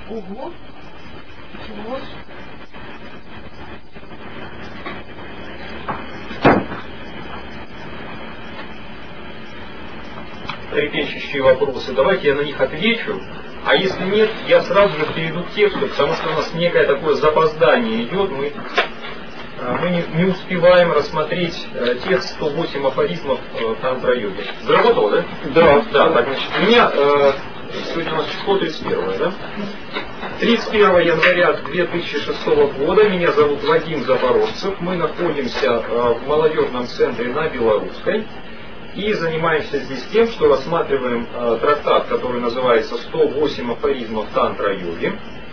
Ого. Ничего. Трепещущие вопросы. Давайте я на них отвечу. А если нет, я сразу же перейду к тексту, потому что у нас некое такое запоздание идет. Мы не успеваем рассмотреть текст 108 афоризмов тантра-йоги. Заработал, да? Да. Да, так, значит, у меня сегодня у нас число 31, да? 31 января 2006 года. Меня зовут Вадим Запорожцев. Мы находимся в молодежном центре на Белорусской. И занимаемся здесь тем, что рассматриваем трактат, который называется «108 афоризмов тантра-йоги».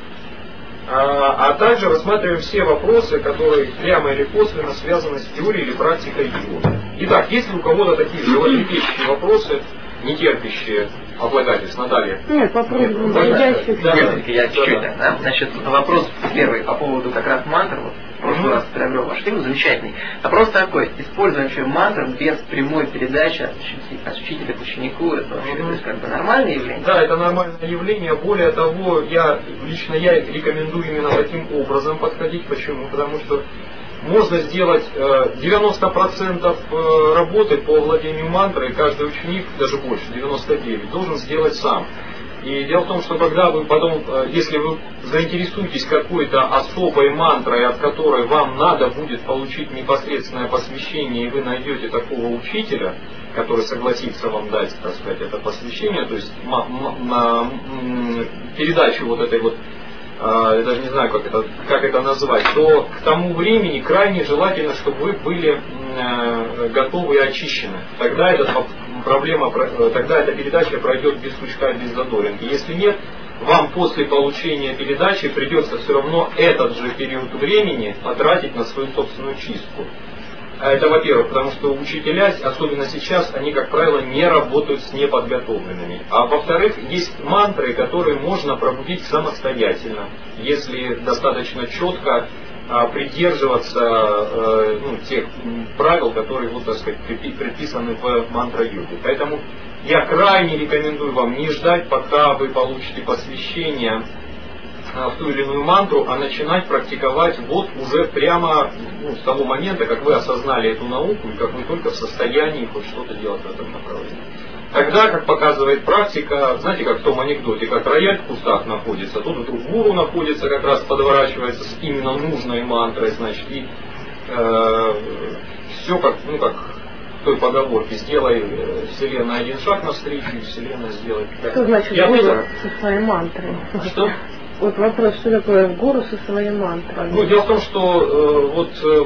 А также рассматриваем все вопросы, которые прямо или косвенно связаны с теорией или практикой йоги. Итак, если у кого-то такие животрепещущие вопросы, не терпящие облагательств, Наталья? Нет, попробуем. Я чуть-чуть. Да? Значит, вопрос первый по поводу как раз мантр. Вот, в прошлый раз приобрел ваш фильм, замечательный. Вопрос такой: использование мантр без прямой передачи от учителя к ученику, это вообще то есть, как бы нормальное явление? Да, это нормальное явление. Более того, лично я рекомендую именно таким образом подходить. Почему? Потому что можно сделать 90% работы по владению мантрой, и каждый ученик, даже больше, 99%, должен сделать сам. И дело в том, что когда вы потом, если вы заинтересуетесь какой-то особой мантрой, от которой вам надо будет получить непосредственное посвящение, и вы найдете такого учителя, который согласится вам дать, так сказать, это посвящение, то есть передачу вот этой вот, я даже не знаю, как это назвать, то к тому времени крайне желательно, чтобы вы были готовы и очищены. Тогда эта передача пройдет без сучка и без задоринки. Если нет, вам после получения передачи придется все равно этот же период времени потратить на свою собственную чистку. Это, во-первых, потому что учителя, особенно сейчас, они, как правило, не работают с неподготовленными. А во-вторых, есть мантры, которые можно пробудить самостоятельно, если достаточно четко придерживаться тех правил, которые, вот, так сказать, предписаны в мантра-йоге. Поэтому я крайне рекомендую вам не ждать, пока вы получите посвящение в ту или иную мантру, а начинать практиковать вот уже прямо с того момента, как вы осознали эту науку и как вы только в состоянии хоть что-то делать в этом направлении. Тогда, как показывает практика, знаете, как в том анекдоте, как рояль в кустах находится, тут вдруг гуру находится, как раз подворачивается с именно нужной мантрой, значит, и все как в той поговорке: сделай Вселенная один шаг навстречу, и Вселенная сделает. Что значит гуру со своей мантрой? Что? Вот вопрос, что такое гуру со своей мантрой? Дело в том, что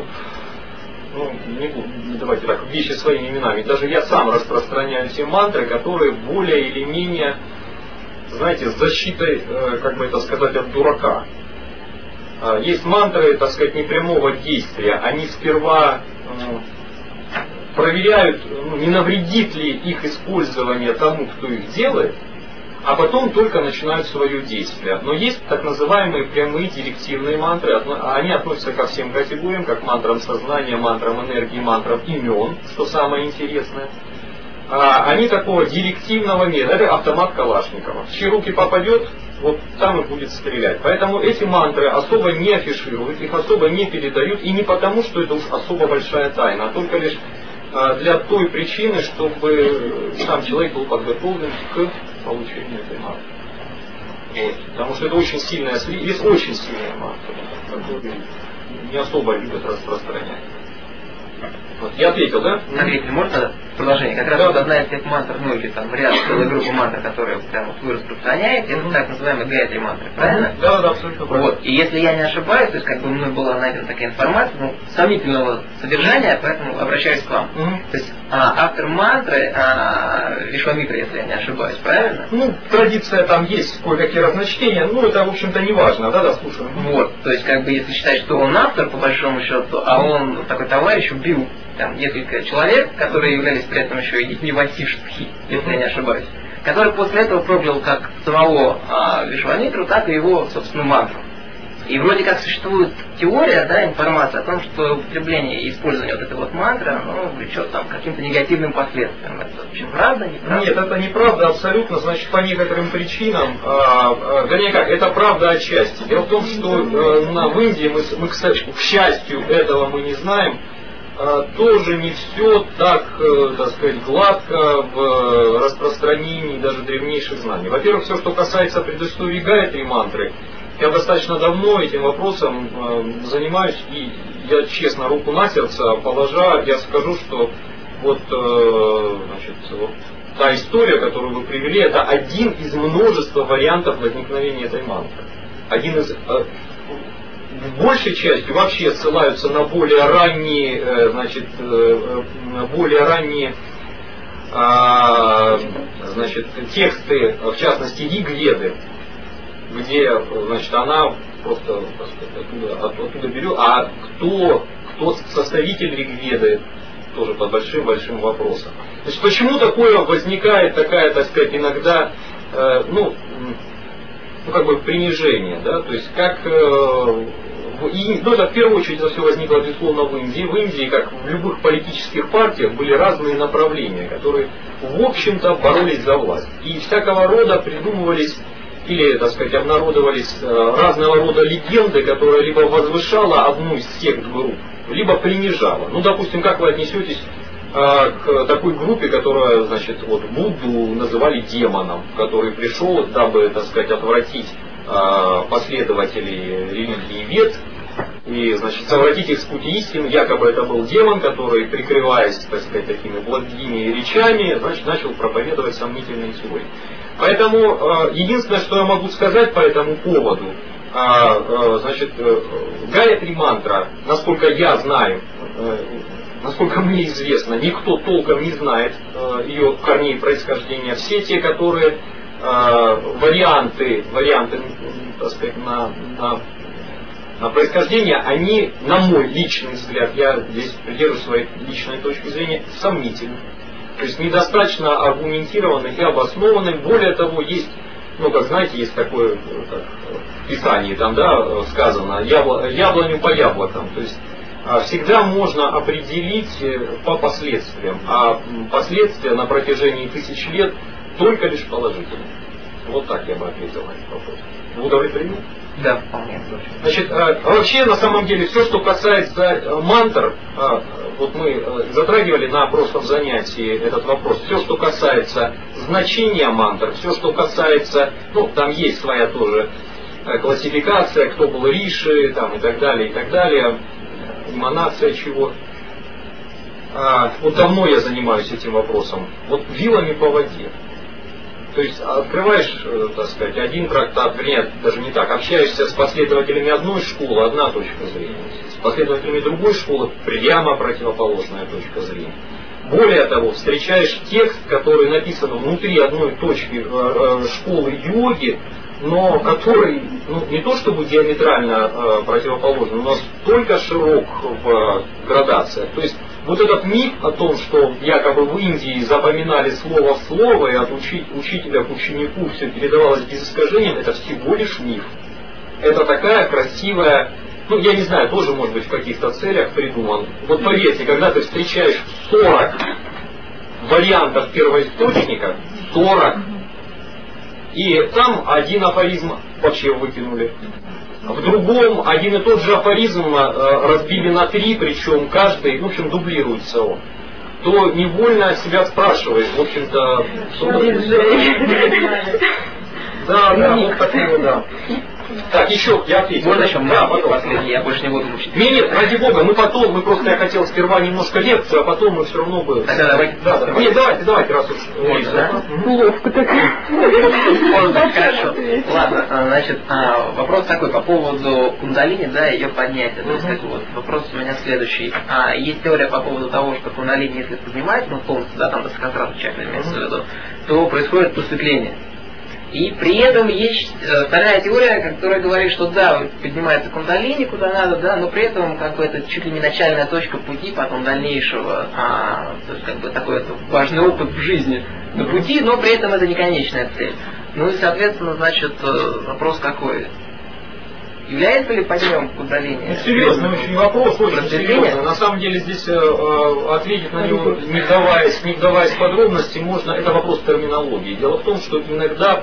не буду, давайте так, вещи своими именами. Даже я сам распространяю все мантры, которые более или менее, знаете, с защитой, как бы это сказать, от дурака. Есть мантры, так сказать, непрямого действия. Они сперва проверяют, не навредит ли их использование тому, кто их делает, а потом только начинают свое действие. Но есть так называемые прямые директивные мантры. Они относятся ко всем категориям, как мантрам сознания, мантрам энергии, мантрам имен, что самое интересное. Они такого директивного метода. Это автомат Калашникова. В чьи руки попадет, вот там и будет стрелять. Поэтому эти мантры особо не афишируют, их особо не передают. И не потому, что это уж особо большая тайна, а только лишь для той причины, чтобы сам человек был подготовлен к получению этой мантры. Вот. Потому что это очень сильная, есть очень сильная мантра, которую не особо любят распространять. Вот. Я ответил, да? Смотрите, можно продолжение? Как раз вот одна из тех мантр, или там ряд, целая группа мантр, которые прямо вы распространяете, это так называемые гайатри мантры, правильно? Да, абсолютно правильно. Вот. И если я не ошибаюсь, то есть как бы мной была найдена такая информация, сомнительного содержания, поэтому обращаюсь к вам. То есть автор мантры Вишвамитра, если я не ошибаюсь, правильно? Традиция там есть, кое-какие разночтения, это, в общем-то, не важно, да, слушаем. Вот, то есть, как бы, если считать, что он автор, по большому счету, а он, такой товарищ, убил там несколько человек, которые являлись при этом еще и детьми Васиштхи, если я не ошибаюсь, который после этого проклял как самого Вишвамитру, так и его, собственно, мантру. И вроде как существует теория, да, информация о том, что употребление и использование вот этой вот мантры, оно влечет там каким-то негативным последствиям. Это вообще правда, неправда? Нет, это неправда абсолютно, значит, по некоторым причинам, вернее как, это правда отчасти. Дело в том, что в Индии мы, кстати, к счастью, этого мы не знаем, тоже не все так, так сказать, гладко в распространении даже древнейших знаний. Во-первых, все, что касается предыстории Гайатри мантры, я достаточно давно этим вопросом занимаюсь, и я честно, руку на сердце положа, я скажу, что вот, значит, вот та история, которую вы привели, это один из множества вариантов возникновения этой мантры. Один из... большей частью вообще ссылаются на более ранние, значит, значит, тексты, в частности, Ригведы, где, значит, она просто, так сказать, оттуда берет. А кто составитель Ригведы, тоже под большим вопросом. Значит, почему такое возникает, такая, так сказать, иногда, ну, как бы принижение, да, то есть как... Ну, это в первую очередь это все возникло, безусловно, в Индии. В Индии, как в любых политических партиях, были разные направления, которые, в общем-то, боролись за власть. И всякого рода придумывались, или, так сказать, обнародовались разного рода легенды, которая либо возвышала одну из сект групп, либо принижала. Ну, допустим, как вы отнесетесь к такой группе, которая, значит, вот Будду называли демоном, который пришел, дабы, так сказать, отвратить последователей религии Вед и, значит, совратить их с пути истины. Якобы это был демон, который, прикрываясь, так сказать, такими благими речами, значит, начал проповедовать сомнительные теории. Поэтому единственное, что я могу сказать по этому поводу, значит, Гайатри мантра, насколько я знаю, насколько мне известно, никто толком не знает ее корней происхождения. Все те, которые варианты, так сказать, на происхождение, они, на мой личный взгляд, я здесь придерживаюсь своей личной точки зрения, сомнительны. То есть недостаточно аргументированы и обоснованы. Более того, есть, ну, как знаете, есть такое, как в Писании там, да, сказано, яблоню по яблокам. То есть всегда можно определить по последствиям, а последствия на протяжении тысяч лет только лишь положительные. Вот так я бы ответил на этот вопрос. Удовлетворено? Да, вполне. Значит, вообще, на самом деле, все, что касается мантр, вот мы затрагивали на прошлом занятии этот вопрос, все, что касается значения мантр, все, что касается, ну, там есть своя тоже классификация, кто был риши, там, и так далее, эманация чего. Вот давно я занимаюсь этим вопросом. Вот вилами по воде. То есть открываешь, так сказать, один трактат, вернее, даже не так, общаешься с последователями одной школы, одна точка зрения. С последователями другой школы прямо противоположная точка зрения. Более того, встречаешь текст, который написан внутри одной точки школы йоги, но который, ну, не то чтобы диаметрально противоположен, но настолько широк в градациях. То есть вот этот миф о том, что якобы в Индии запоминали слово в слово, и от учителя к ученику все передавалось без искажения, это всего лишь миф. Это такая красивая, ну, я не знаю, тоже может быть в каких-то целях придуман. Вот поверьте, когда ты встречаешь 40 вариантов первоисточника, 40, и там один афоризм вообще выкинули. В другом один и тот же афоризм разбили на 3, причем каждый, в общем, дублируется он. То невольно себя спрашиваешь, в общем-то... Да, вот такого, да. Так, еще, я ответил. Можно еще? Да, потом. Последний, я больше не буду мучить. Нет, ради бога, мы потом, просто я хотел сперва немножко лекцию, а потом мы все равно бы... Давайте. Нет, давайте, раз уж... Неловко такая. Хорошо. Ладно, значит, вопрос такой по поводу кундалини, да, ее поднятия. То есть, вот, вопрос у меня следующий. Есть теория по поводу того, что кундалини, если поднимать, ну, полностью, да, там до сахасрара-чакры имеется в виду, то происходит просветление. И при этом есть вторая теория, которая говорит, что да, поднимается кундалини куда надо, да, но при этом как бы это чуть ли не начальная точка пути потом дальнейшего, то есть как бы такой важный опыт в жизни на пути, но при этом это не конечная цель. Ну и соответственно, значит, вопрос какой? является ли подъем кундалини? Ну, серьезный очень вопрос, очень серьезный. На самом деле здесь ответить на него, не вдаваясь в подробности, можно, это вопрос терминологии. Дело в том, что иногда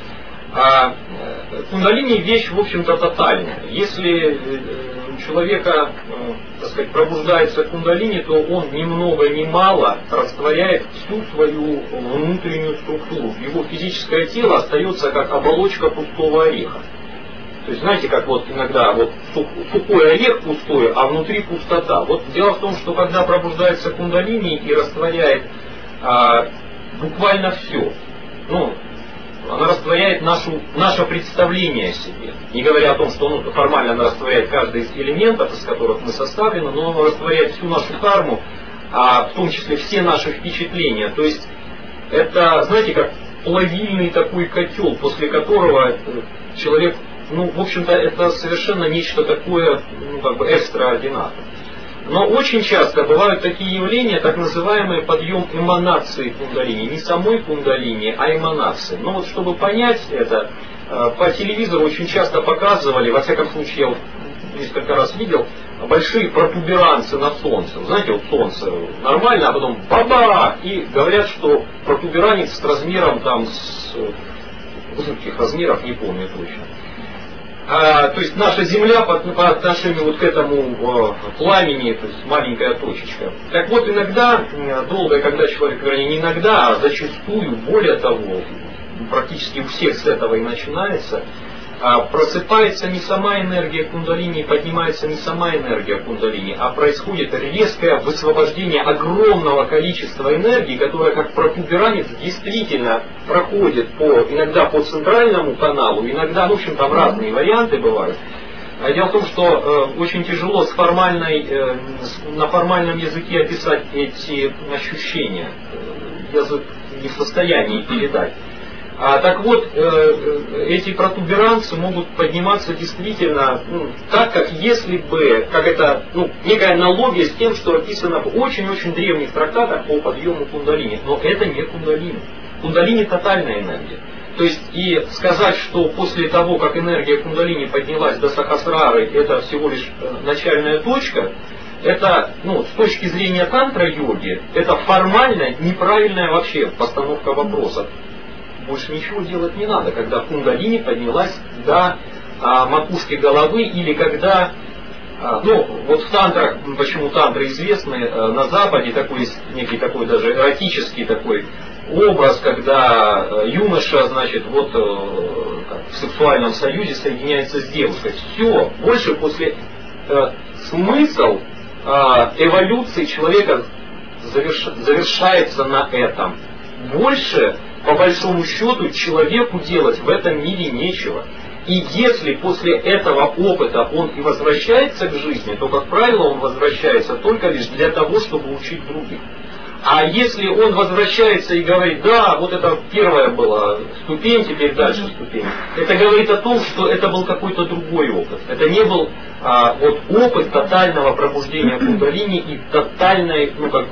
кундалини вещь, в общем-то, тотальная. Если у человека, так сказать, пробуждается кундалини, то он ни много ни мало растворяет всю свою внутреннюю структуру. Его физическое тело остается как оболочка пустого ореха. То есть, знаете, как вот иногда вот сухой орех пустой, а внутри пустота. Вот дело в том, что когда пробуждается кундалини и растворяет буквально все, она растворяет наше представление о себе. Не говоря о том, что формально она растворяет каждый из элементов, из которых мы составлены, но она растворяет всю нашу карму, в том числе все наши впечатления. То есть это, знаете, как плавильный такой котел, после которого человек, в общем-то, это совершенно нечто такое, экстраординарное. Но очень часто бывают такие явления, так называемый подъем эманации кундалини. Не самой кундалини, а эманации. Но вот чтобы понять это, по телевизору очень часто показывали, во всяком случае я несколько раз видел, большие протуберанцы на солнце. Знаете, вот солнце нормально, а потом баба! И говорят, что протуберанец с размером с жутких размеров, не помню точно. То есть наша Земля по отношению вот к этому пламени, то есть маленькая точечка. Так вот, иногда, долго, когда человек, вернее, не иногда, а зачастую, более того, практически у всех с этого и начинается, просыпается не сама энергия кундалини, поднимается не сама энергия кундалини, а происходит резкое высвобождение огромного количества энергии, которая как протуберанец действительно проходит иногда по центральному каналу, иногда, в общем, там разные варианты бывают. Дело в том, что очень тяжело на формальном языке описать эти ощущения. Язык не в состоянии передать. Так вот, эти протуберанцы могут подниматься действительно так, как если бы, как это, некая аналогия с тем, что описано в очень-очень древних трактатах по подъему кундалини. Но это не кундалини. Кундалини тотальная энергия. То есть и сказать, что после того, как энергия кундалини поднялась до сахасрары, это всего лишь начальная точка, это, с точки зрения тантра-йоги, это формально неправильная вообще постановка вопроса. Больше ничего делать не надо, когда кундалини поднялась до макушки головы, или когда, вот в тантрах, почему тантры известны, на Западе такой есть некий такой даже эротический такой образ, когда юноша, в сексуальном союзе соединяется с девушкой. Все, больше после смысл эволюции человека завершается на этом. Больше, по большому счету, человеку делать в этом мире нечего. И если после этого опыта он и возвращается к жизни, то, как правило, он возвращается только лишь для того, чтобы учить других. А если он возвращается и говорит, да, вот это первая была ступень, теперь дальше ступень, это говорит о том, что это был какой-то другой опыт. Это не был опыт тотального пробуждения кундалини и тотальной,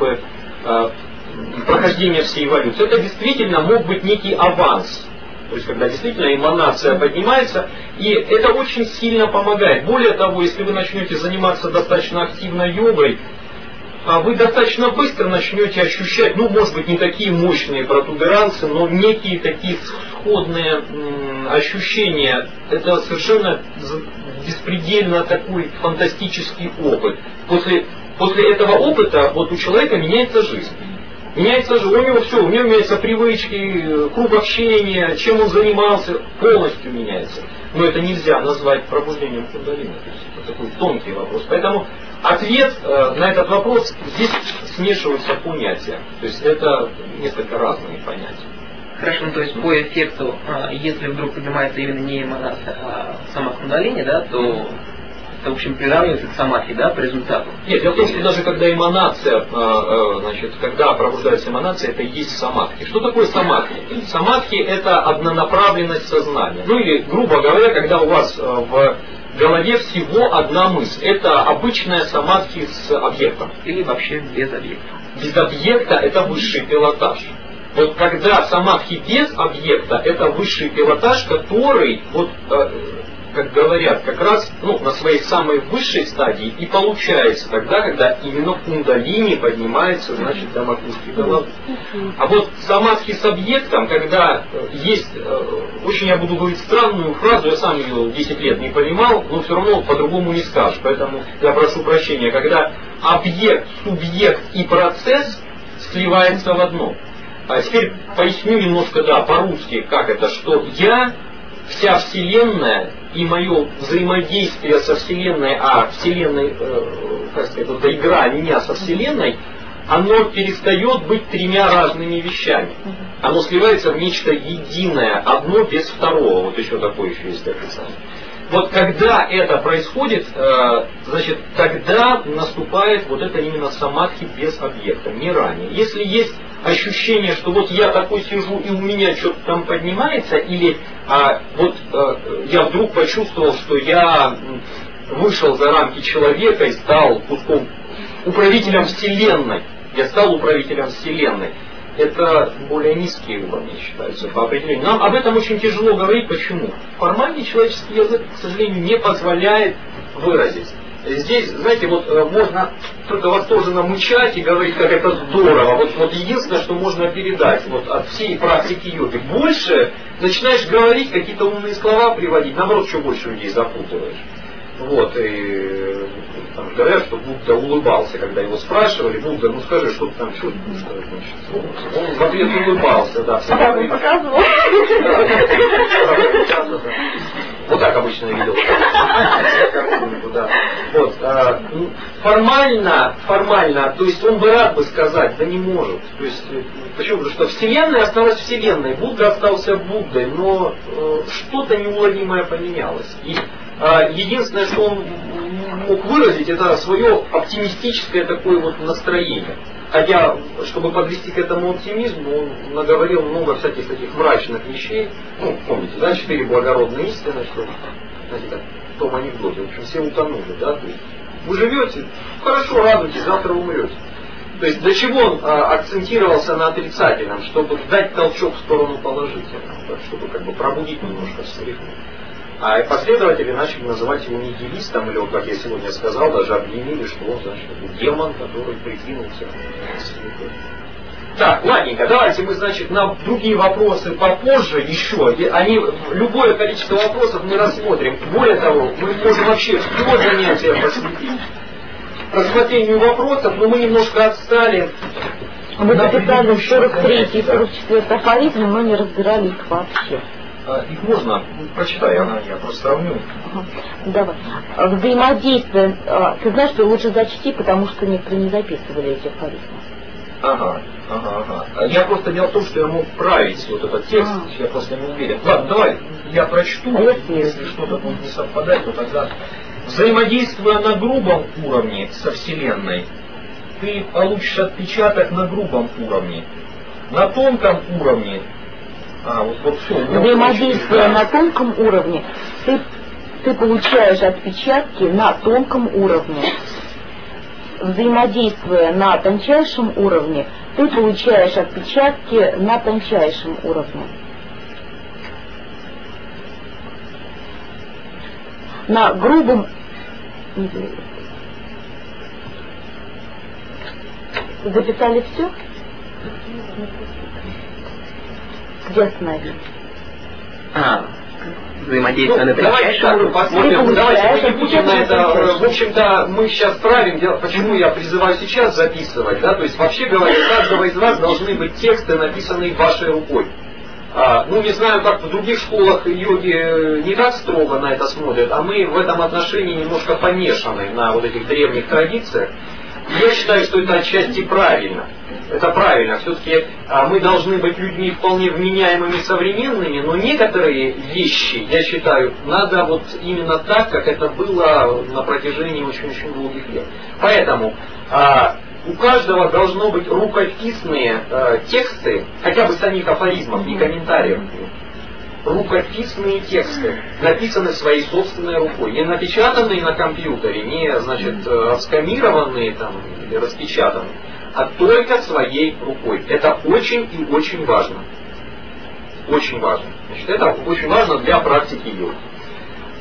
прохождения всей эволюции. Это действительно мог быть некий аванс. То есть, когда действительно эманация поднимается, и это очень сильно помогает. Более того, если вы начнете заниматься достаточно активно йогой, вы достаточно быстро начнете ощущать, может быть, не такие мощные протуберанцы, но некие такие сходные ощущения. Это совершенно беспредельно такой фантастический опыт. После этого опыта у человека меняется жизнь. Меняется же, у него все, у него меняются привычки, круг общения, чем он занимался, полностью меняется. Но это нельзя назвать пробуждением кундалини. То есть это такой тонкий вопрос. Поэтому ответ на этот вопрос, здесь смешиваются понятия. То есть это несколько разные понятия. Хорошо, то есть по эффекту, если вдруг поднимается именно не эманация, а сама кундалини, да, то это, в общем, приравнивается к самадхи, да, по результату? Нет, дело в том, что даже когда эманация, когда пробуждается эманация, это и есть самадхи. Что такое самадхи? Самадхи — это однонаправленность сознания. Или, грубо говоря, когда у вас в голове всего одна мысль. Это обычная самадхи с объектом. Или вообще без объекта. Без объекта — это высший пилотаж. Вот когда самадхи без объекта — это высший пилотаж, который как говорят, как раз на своей самой высшей стадии и получается тогда, когда именно кундалини поднимается, значит, до макушки головы. А вот самадхи с объектом, когда есть, очень я буду говорить странную фразу, я сам ее 10 лет не понимал, но все равно по-другому не скажешь, поэтому я прошу прощения, когда объект, субъект и процесс сливается в одно. А теперь поясню немножко, по-русски, как это, что я, вся Вселенная и мое взаимодействие со Вселенной, Вселенной, как сказать, эта игра меня со Вселенной, оно перестает быть тремя разными вещами. Оно сливается в нечто единое, одно без второго. Вот еще такое еще есть описание. Вот когда это происходит, значит, тогда наступает вот это именно самадхи без объекта, не ранее. Если есть ощущение, что вот я такой сижу и у меня что-то там поднимается, или я вдруг почувствовал, что я вышел за рамки человека и стал куском управителем Вселенной. Я стал управителем Вселенной. Это более низкие уровни считаются по определению. Нам об этом очень тяжело говорить. Почему? Формальный человеческий язык, к сожалению, не позволяет выразить. Здесь, знаете, можно только восторженно мычать и говорить, как это здорово. Вот единственное, что можно передать от всей практики йоги. Больше начинаешь говорить, какие-то умные слова приводить, наоборот, еще больше людей запутываешь. И там говорят, что Будда улыбался, когда его спрашивали: Будда, ну скажи, что ты там чувствуешь? Он в ответ улыбался, да. Показывал. Вот так обычно я видел. Формально, то есть он бы рад бы сказать, да не может. То есть, почему? Потому что Вселенная осталась Вселенной, Будда остался Буддой, но что-то неуловимое поменялось. И единственное, что он мог выразить, это свое оптимистическое такое настроение. Хотя, чтобы подвести к этому оптимизму, он наговорил много всяких таких мрачных вещей. Помните, 4 благородные истины, что, знаете, как в том анекдоте, в общем, все утонули, да? То есть, вы живете, хорошо, радуйтесь, завтра умрете. То есть, до чего он акцентировался на отрицательном, чтобы дать толчок в сторону положительного, чтобы пробудить немножко, встряхнуть. А последователи начали называть его нигилистом, или как я сегодня сказал, даже объявили, что он, значит, демон, который прикинулся. Так, ладненько, давайте мы, значит, на другие вопросы попозже еще. Любое количество вопросов мы рассмотрим. Более того, мы можем вообще всего занятия посвятить рассмотрению вопросов, но мы немножко отстали. Мы записали 43 и 44 афоризмы, но не разбирали их вообще. Их можно, прочитай, я просто сравню. Давай. Взаимодействие. Ты знаешь, что лучше зачти, потому что некоторые не записывали эти афоризмы. Ага. Я просто дело в том, что я мог править этот текст, я просто не уверен. Ладно, давай, я прочту, если что-то будет не совпадать, то тогда. Взаимодействуя на грубом уровне со Вселенной, ты получишь отпечаток на грубом уровне. На тонком уровне взаимодействуя на тонком уровне, ты получаешь отпечатки на тонком уровне. Взаимодействуя на тончайшем уровне, ты получаешь отпечатки на тончайшем уровне. На грубом... Записали все? Где остановились? Взаимодействие на тончайшем уровне. Посмотрим, давайте мы не будем на это. В общем-то, мы сейчас правим. Почему я призываю сейчас записывать? Да? То есть, вообще говоря, у каждого из вас должны быть тексты, написанные вашей рукой. Не знаю, как в других школах йоги не так строго на это смотрят, а мы в этом отношении немножко помешаны на этих древних традициях. Я считаю, что это отчасти правильно. Это правильно. Все-таки мы должны быть людьми вполне вменяемыми, современными, но некоторые вещи, я считаю, надо именно так, как это было на протяжении очень-очень долгих лет. Поэтому у каждого должно быть рукописные тексты, хотя бы самих афоризмов, не комментариев. Рукописные тексты, написанные своей собственной рукой, не напечатанные на компьютере, не, отсканированные или распечатанные, а только своей рукой. Это очень и очень важно. Очень важно. Это очень важно для практики йоги.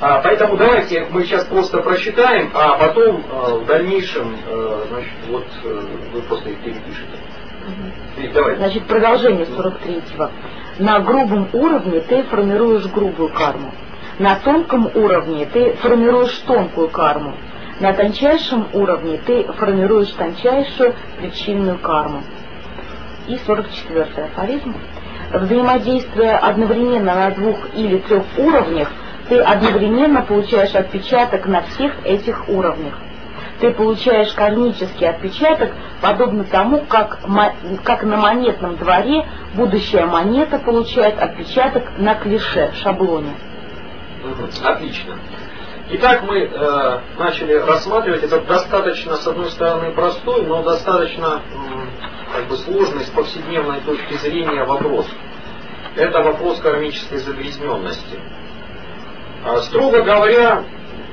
Поэтому давайте мы сейчас просто прочитаем, а потом в дальнейшем, значит, вот вы просто их перепишете. Давай. Значит, продолжение 43-го. На грубом уровне ты формируешь грубую карму. На тонком уровне ты формируешь тонкую карму. На тончайшем уровне ты формируешь тончайшую причинную карму. И 44-й афоризм. Взаимодействуя одновременно на 2 или 3 уровнях, ты одновременно получаешь отпечаток на всех этих уровнях. Ты получаешь кармический отпечаток, подобно тому, как на монетном дворе будущая монета получает отпечаток на клише, шаблоне. Отлично. Итак, мы начали рассматривать этот достаточно, с одной стороны, простой, но достаточно сложный с повседневной точки зрения вопрос. Это вопрос кармической загрязненности. Строго говоря,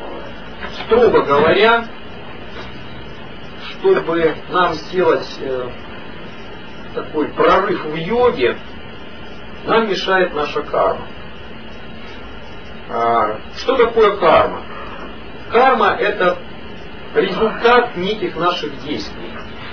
чтобы нам сделать такой прорыв в йоге, нам мешает наша карма. Что такое карма? Карма – это результат неких наших действий.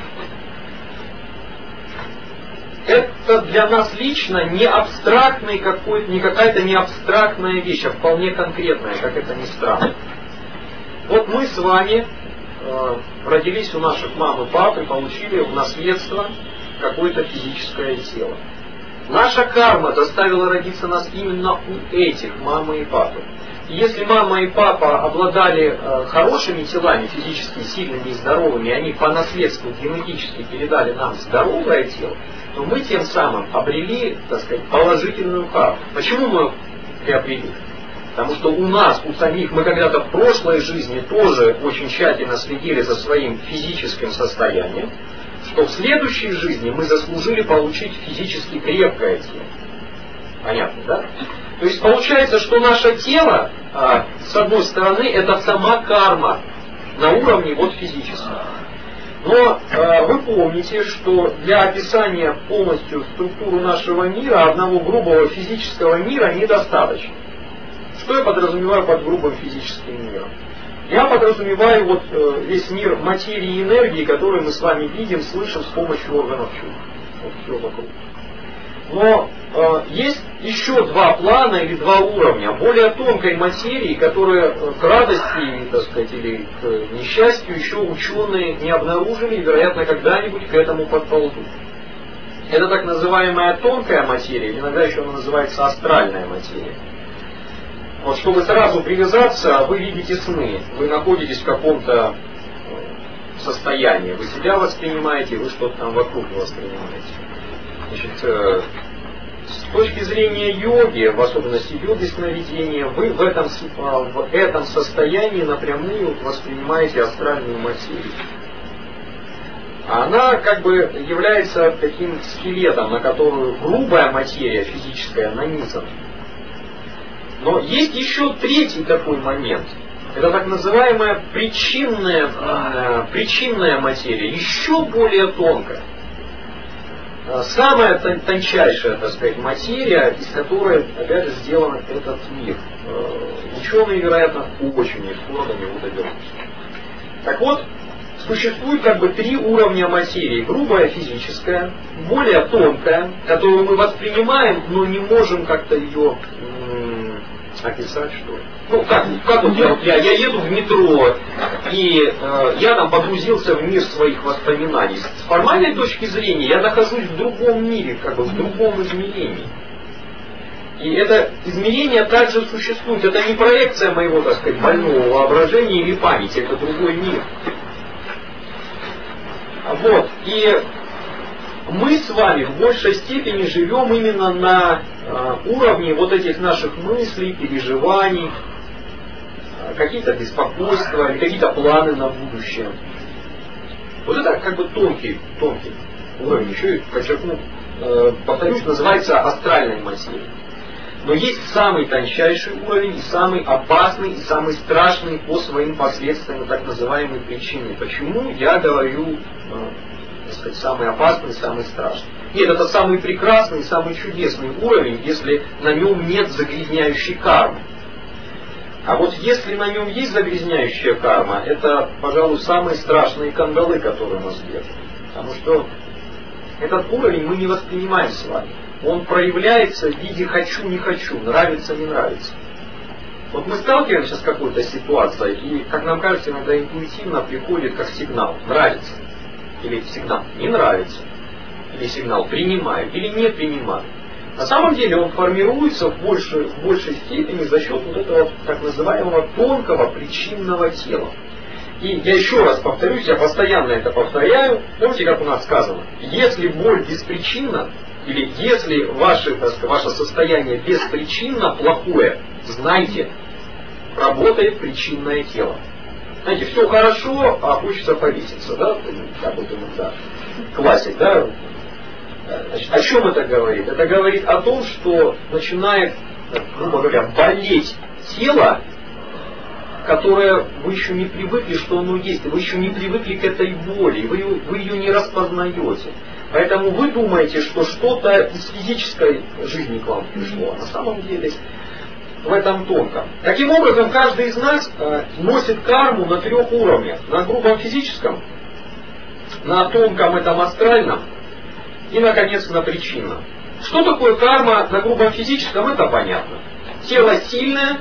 Это для нас лично не абстрактный не какая-то не абстрактная вещь, а вполне конкретная, как это ни странно. Вот мы с вами родились у наших мам и пап и получили в наследство какое-то физическое тело. Наша карма заставила родиться нас именно у этих мамы и папы. И если мама и папа обладали хорошими телами, физически сильными и здоровыми, и они по наследству генетически передали нам здоровое тело, то мы тем самым обрели, так сказать, положительную карму. Почему мы приобрели? Потому что у нас, у самих, мы когда-то в прошлой жизни тоже очень тщательно следили за своим физическим состоянием, что в следующей жизни мы заслужили получить физически крепкое тело. Понятно, да? То есть получается, что наше тело, с одной стороны, это сама карма на уровне вот физического. Но вы помните, что для описания полностью структуру нашего мира одного грубого физического мира недостаточно. Что я подразумеваю под грубым физическим миром? Я подразумеваю вот весь мир материи и энергии, который мы с вами видим, слышим с помощью органов чувств. Вот все вокруг. Но есть еще 2 плана или 2 уровня более тонкой материи, которые к радости, так сказать, или к несчастью еще ученые не обнаружили и, вероятно, когда-нибудь к этому подползут. Это так называемая тонкая материя, иногда еще она называется астральная материя. Вот, чтобы сразу привязаться, вы видите сны, вы находитесь в каком-то состоянии, вы себя воспринимаете, вы что-то там вокруг воспринимаете. Значит, с точки зрения йоги, в особенности йоги сновидения, вы в этом состоянии напрямую воспринимаете астральную материю. Она как бы является таким скелетом, на которую грубая материя физическая нанизана. Но есть еще 3-й такой момент. Это так называемая причинная материя, еще более тонкая. Самая тончайшая, так сказать, материя, из которой, опять же, сделан этот мир. Ученые, вероятно, очень скоро до него доберутся. Так вот, существует как бы 3 уровня материи. Грубая физическая, более тонкая, которую мы воспринимаем, но не можем как-то ее описать, что ли. Ну, как вот я еду в метро, и я там погрузился в мир своих воспоминаний. С формальной точки зрения я нахожусь в другом мире, как бы в другом измерении. И это измерение также существует. Это не проекция моего, так сказать, больного воображения или памяти, это другой мир. Вот. И мы с вами в большей степени живем именно на уровне вот этих наших мыслей, переживаний, какие-то беспокойства или какие-то планы на будущее. Вот это как бы тонкий уровень, еще и подчеркну, повторюсь, называется астральной материей. Но есть самый тончайший уровень, и самый опасный, и самый страшный по своим последствиям, так называемой причине. Почему я говорю, так сказать, самый опасный, самый страшный? Нет, это самый прекрасный, самый чудесный уровень, если на нем нет загрязняющей кармы. А вот если на нем есть загрязняющая карма, это, пожалуй, самые страшные кандалы, которые нас держат. Потому что этот уровень мы не воспринимаем с вами. Он проявляется в виде «хочу, не хочу», «нравится, не нравится». Вот мы сталкиваемся с какой-то ситуацией, и, как нам кажется, иногда интуитивно приходит как сигнал «нравится», или сигнал «не нравится», или сигнал «принимаю», или «не принимаю». На самом деле он формируется в большей степени за счет вот этого так называемого тонкого причинного тела. И я еще раз повторюсь, я постоянно это повторяю, помните, как у нас сказано, если боль беспричинна, или если ваше состояние беспричинно плохое, знайте, работает причинное тело. Знаете, все хорошо, а хочется повеситься, да? Так вот иногда. Классик, да? Значит, о чем это говорит? Это говорит о том, что начинает, грубо говоря, болеть тело, которое вы еще не привыкли, что оно есть, вы еще не привыкли к этой боли, вы ее не распознаете. Поэтому вы думаете, что что-то из физической жизни к вам пришло, а на самом деле в этом тонком. Таким образом, каждый из нас носит карму на 3 уровнях. На грубом физическом, на тонком этом астральном и, наконец, на причинном. Что такое карма на грубом физическом, это понятно. Тело сильное,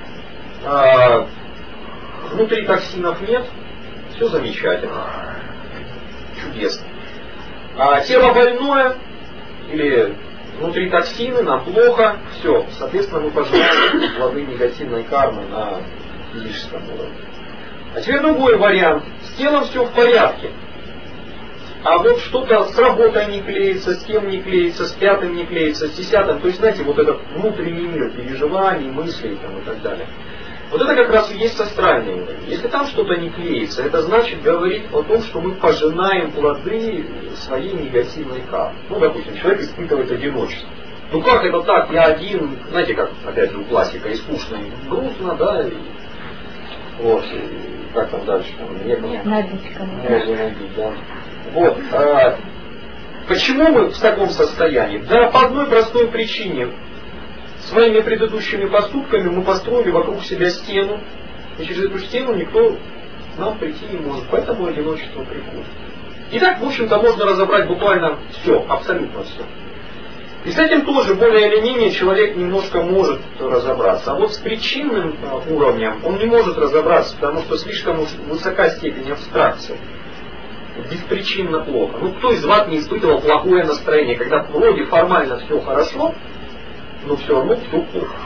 внутри токсинов нет, все замечательно, чудесно. А тело больное, или внутри токсины, нам плохо, все, соответственно, мы пожинаем плоды негативной кармы на физическом уровне. А теперь другой вариант. С телом все в порядке. А вот что-то с работой не клеится, с тем не клеится, с 5-м не клеится, с 10-м. То есть, знаете, вот этот внутренний мир переживаний, мыслей там, и так далее. Вот это как раз и есть астральный уровень. Если там что-то не клеится, это значит говорить о том, что мы пожинаем плоды своей негативной кармы. Ну, допустим, человек испытывает одиночество. Ну как это так, я один, знаете, как, опять же, у классика, и скучно, и грустно, да, и вот, и как там дальше, там, набить кому-то. Можно набить, да. Вот. Почему мы в таком состоянии? Да по одной простой причине. Своими предыдущими поступками мы построили вокруг себя стену, и через эту стену никто к нам прийти не может. Поэтому одиночество приходит. И так, в общем-то, можно разобрать буквально все, абсолютно все. И с этим тоже более или менее человек немножко может разобраться. А вот с причинным уровнем он не может разобраться, потому что слишком уж высока степень абстракции. Беспричинно плохо. Ну кто из вас не испытывал плохое настроение, когда вроде формально все хорошо, но все равно все плохо.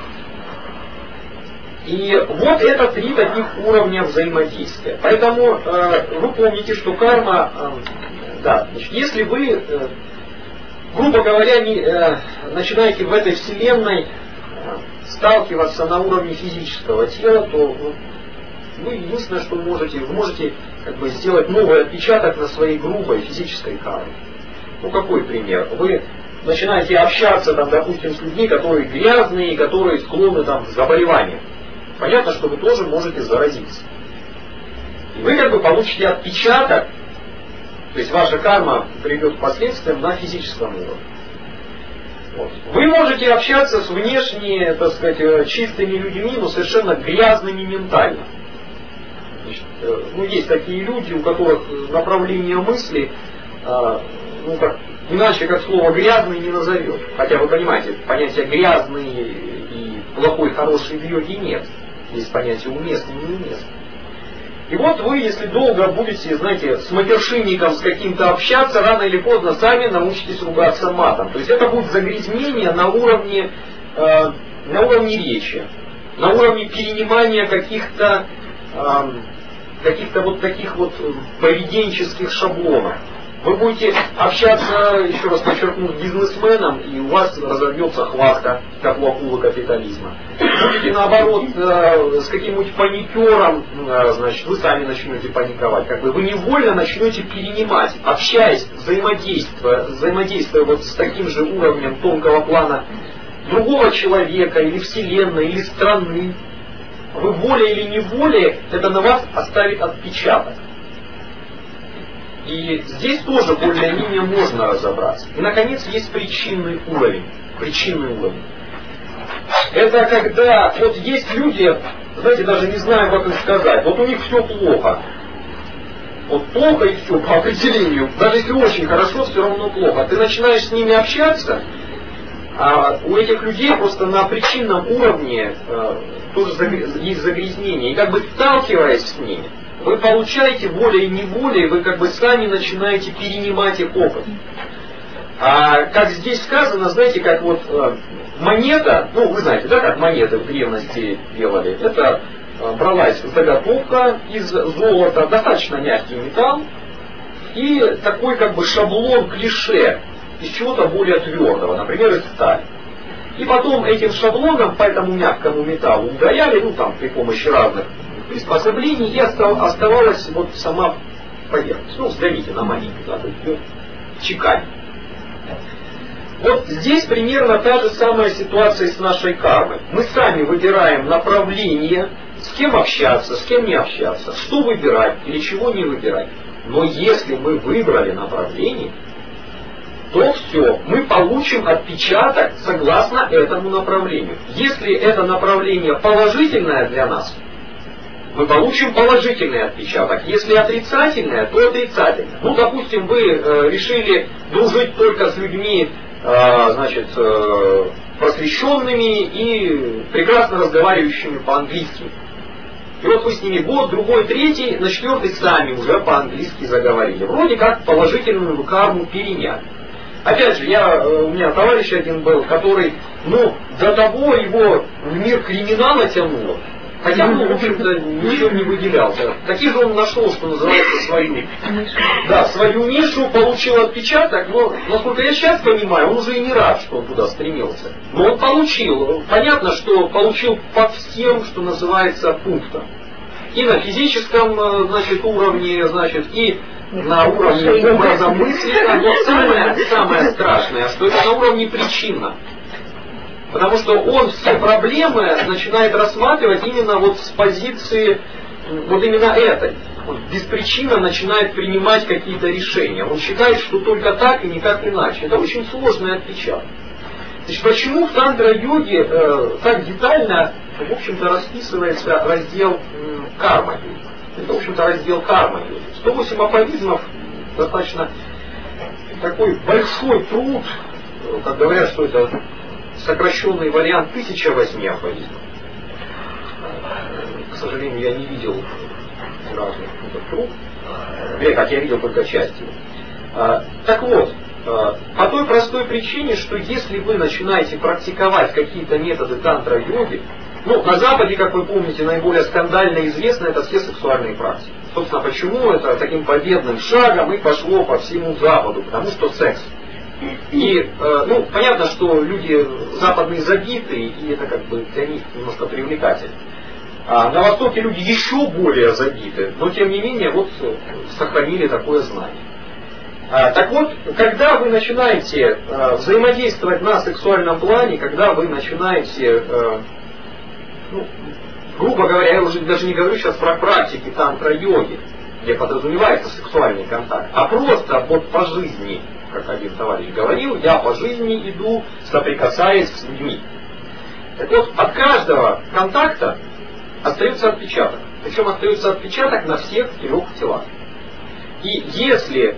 И вот это 3 таких уровня взаимодействия. Поэтому вы помните, что карма, значит, если вы, грубо говоря, начинаете в этой вселенной сталкиваться на уровне физического тела, то вы единственное, что можете, вы можете как бы сделать новый отпечаток на своей грубой физической карме. Ну какой пример? Вы начинаете общаться, там, допустим, с людьми, которые грязные, которые склонны там, к заболеваниям. Понятно, что вы тоже можете заразиться. И вы как бы получите отпечаток, то есть ваша карма приведет к последствиям на физическом уровне. Вот. Вы можете общаться с внешне, так сказать, чистыми людьми, но совершенно грязными ментально. Значит, ну, есть такие люди, у которых направление мысли, ну, как, иначе как слово «грязный» не назовешь. Хотя вы понимаете, понятия «грязный» и «плохой», «хороший» в йоге нет. Есть понятие «уместный» и «неуместный». И вот вы, если долго будете, знаете, с матершинником с каким-то общаться, рано или поздно сами научитесь ругаться матом. То есть это будет загрязнение на уровне речи, на уровне перенимания каких-то вот таких вот поведенческих шаблонов. Вы будете общаться, еще раз подчеркну, с бизнесменом, и у вас разовьется хватка, как у акулы капитализма. Будете, наоборот, с каким-нибудь паникером, значит, вы сами начнете паниковать. Как бы вы невольно начнете перенимать, общаясь, взаимодействуя вот с таким же уровнем тонкого плана другого человека, или вселенной, или страны. Вы волей или неволей, это на вас оставит отпечаток. И здесь тоже более-менее можно разобраться. И, наконец, есть причинный уровень. Причинный уровень. Это когда вот есть люди, знаете, даже не знаю, как их сказать. Вот у них все плохо. Вот плохо и все по определению. Даже если очень хорошо, все равно плохо. Ты начинаешь с ними общаться, а у этих людей просто на причинном уровне тоже есть загрязнение. И как бы сталкиваясь с ними, вы получаете волей-неволей, вы как бы сами начинаете перенимать их опыт. А как здесь сказано, знаете, как вот монета, ну вы знаете, да, как монеты в древности делали, это бралась заготовка из золота, достаточно мягкий металл, и такой как бы шаблон клише из чего-то более твердого, например, из стали. И потом этим шаблоном по этому мягкому металлу ударяли, ну там при помощи разных приспособлений, и оставалась вот сама поверхность. Ну, взгляните на маленький, да, чекань. Вот здесь примерно та же самая ситуация с нашей кармой. Мы сами выбираем направление, с кем общаться, с кем не общаться, что выбирать или чего не выбирать. Но если мы выбрали направление, то все, мы получим отпечаток согласно этому направлению. Если это направление положительное для нас, мы получим положительный отпечаток. Если отрицательное, то отрицательное. Ну, допустим, вы решили дружить только с людьми, значит, просвещенными и прекрасно разговаривающими по-английски. И вот вы с ними год, другой, третий, на четвертый сами уже по-английски заговорили. Вроде как положительную карму переняли. Опять же, у меня товарищ один был, который, до того его в мир криминала тянуло, хотя он, в общем-то, ничего не выделялся. Такие же он нашел, что называется, свою нишу, получил отпечаток, но, насколько я сейчас понимаю, он уже и не рад, что он туда стремился. Но он получил. Понятно, что получил по всем, что называется, пунктам. И на физическом, значит, уровне, значит, и на уровне образа мысли, но самое страшное, что это на уровне причинно. Потому что он все проблемы начинает рассматривать именно вот с позиции вот именно этой. Он беспричинно начинает принимать какие-то решения. Он считает, что только так и никак иначе. Это очень сложный отпечаток. Значит, почему в тантра-йоге так детально, в общем-то, расписывается раздел кармы? Это, в общем-то, раздел кармы. 108 афоризмов, достаточно такой большой труд, как говорят, что это сокращенный вариант 1008 афоризмов. К сожалению, я не видел разных этот труд, как я видел только часть его. Так вот, по той простой причине, что если вы начинаете практиковать какие-то методы тантра-йоги, на Западе, как вы помните, наиболее скандально известно это все сексуальные практики. Собственно, почему это таким победным шагом и пошло по всему Западу? Потому что секс. И, понятно, что люди западные забитые, и это как бы для них немножко привлекательно. А на Востоке люди еще более забиты, но тем не менее вот сохранили такое знание. Так вот, когда вы начинаете взаимодействовать на сексуальном плане, когда вы начинаете, грубо говоря, я уже даже не говорю сейчас про практики тантра-йоги, где подразумевается сексуальный контакт, а просто вот по жизни, как один товарищ говорил, я по жизни иду, соприкасаясь с людьми. Так вот, от каждого контакта остается отпечаток. Причем остается отпечаток на всех 3 телах. И если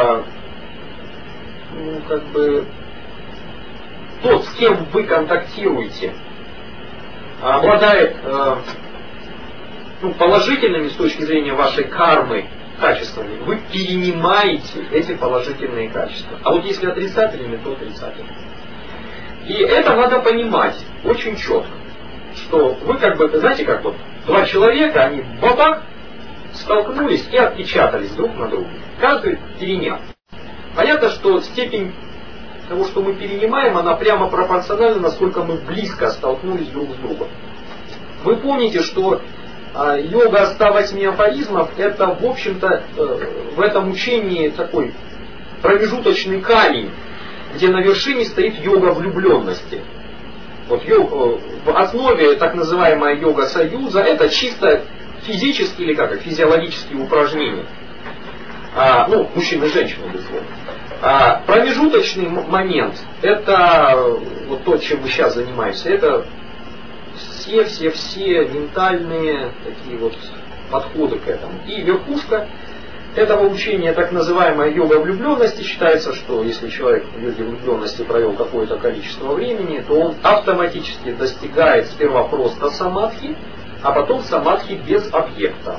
тот, с кем вы контактируете, обладает положительными с точки зрения вашей кармы качествами, вы перенимаете эти положительные качества. А вот если отрицательными, то отрицательными. И это надо понимать очень четко, что вы знаете, как вот 2 человека, они бабах, столкнулись и отпечатались друг на друга. Каждый перенял. Понятно, что степень того, что мы перенимаем, она прямо пропорциональна, насколько мы близко столкнулись друг с другом. Вы помните, что йога 108 афоризмов, это, в общем-то, в этом учении такой промежуточный камень, где на вершине стоит йога влюбленности. Вот в основе так называемая йога союза, это чисто физические или физиологические упражнения. Мужчин и женщин, безусловно. Промежуточный момент, это вот то, чем мы сейчас занимаемся, это все ментальные такие вот подходы к этому. И верхушка этого учения, так называемая йога влюбленности, считается, что если человек в йоге влюбленности провел какое-то количество времени, то он автоматически достигает сперва просто самадхи, а потом самадхи без объекта.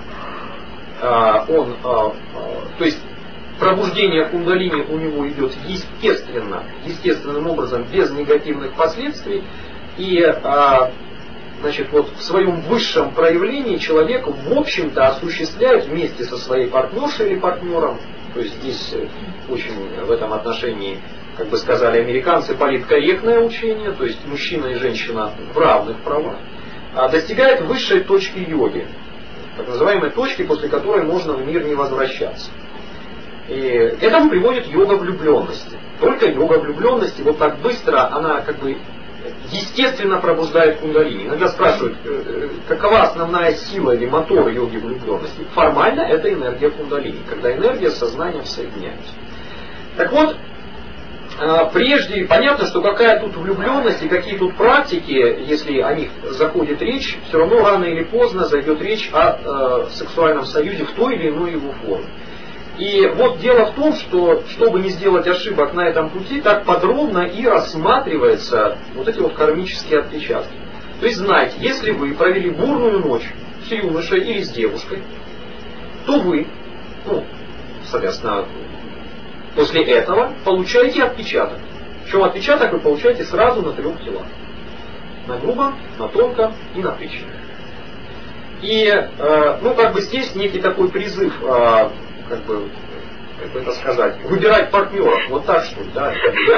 То есть пробуждение кундалини у него идет естественным образом, без негативных последствий. И значит, вот в своем высшем проявлении человек, в общем-то, осуществляет вместе со своей партнершей или партнером, то есть здесь очень в этом отношении, как бы сказали американцы, политкорректное учение, то есть мужчина и женщина в равных правах, достигает высшей точки йоги, так называемой точки, после которой можно в мир не возвращаться. И к этому приводит йога влюбленности. Только йога влюбленности вот так быстро, она как бы естественно пробуждает кундалини. Иногда спрашивают, какова основная сила или мотор йоги влюбленности. Формально это энергия кундалини, когда энергия с сознанием соединяются. Так вот, прежде понятно, что какая тут влюбленность и какие тут практики, если о них заходит речь, все равно рано или поздно зайдет речь о сексуальном союзе в той или иной его форме. И вот дело в том, что, чтобы не сделать ошибок на этом пути, так подробно и рассматриваются вот эти вот кармические отпечатки. То есть знайте, если вы провели бурную ночь с юношей или с девушкой, то вы, соответственно, после этого получаете отпечаток. Причем отпечаток вы получаете сразу на 3 телах. На грубом, на тонком и на причинном. И, как бы здесь некий такой призыв, как бы это сказать, выбирать партнеров, вот так что ли, да?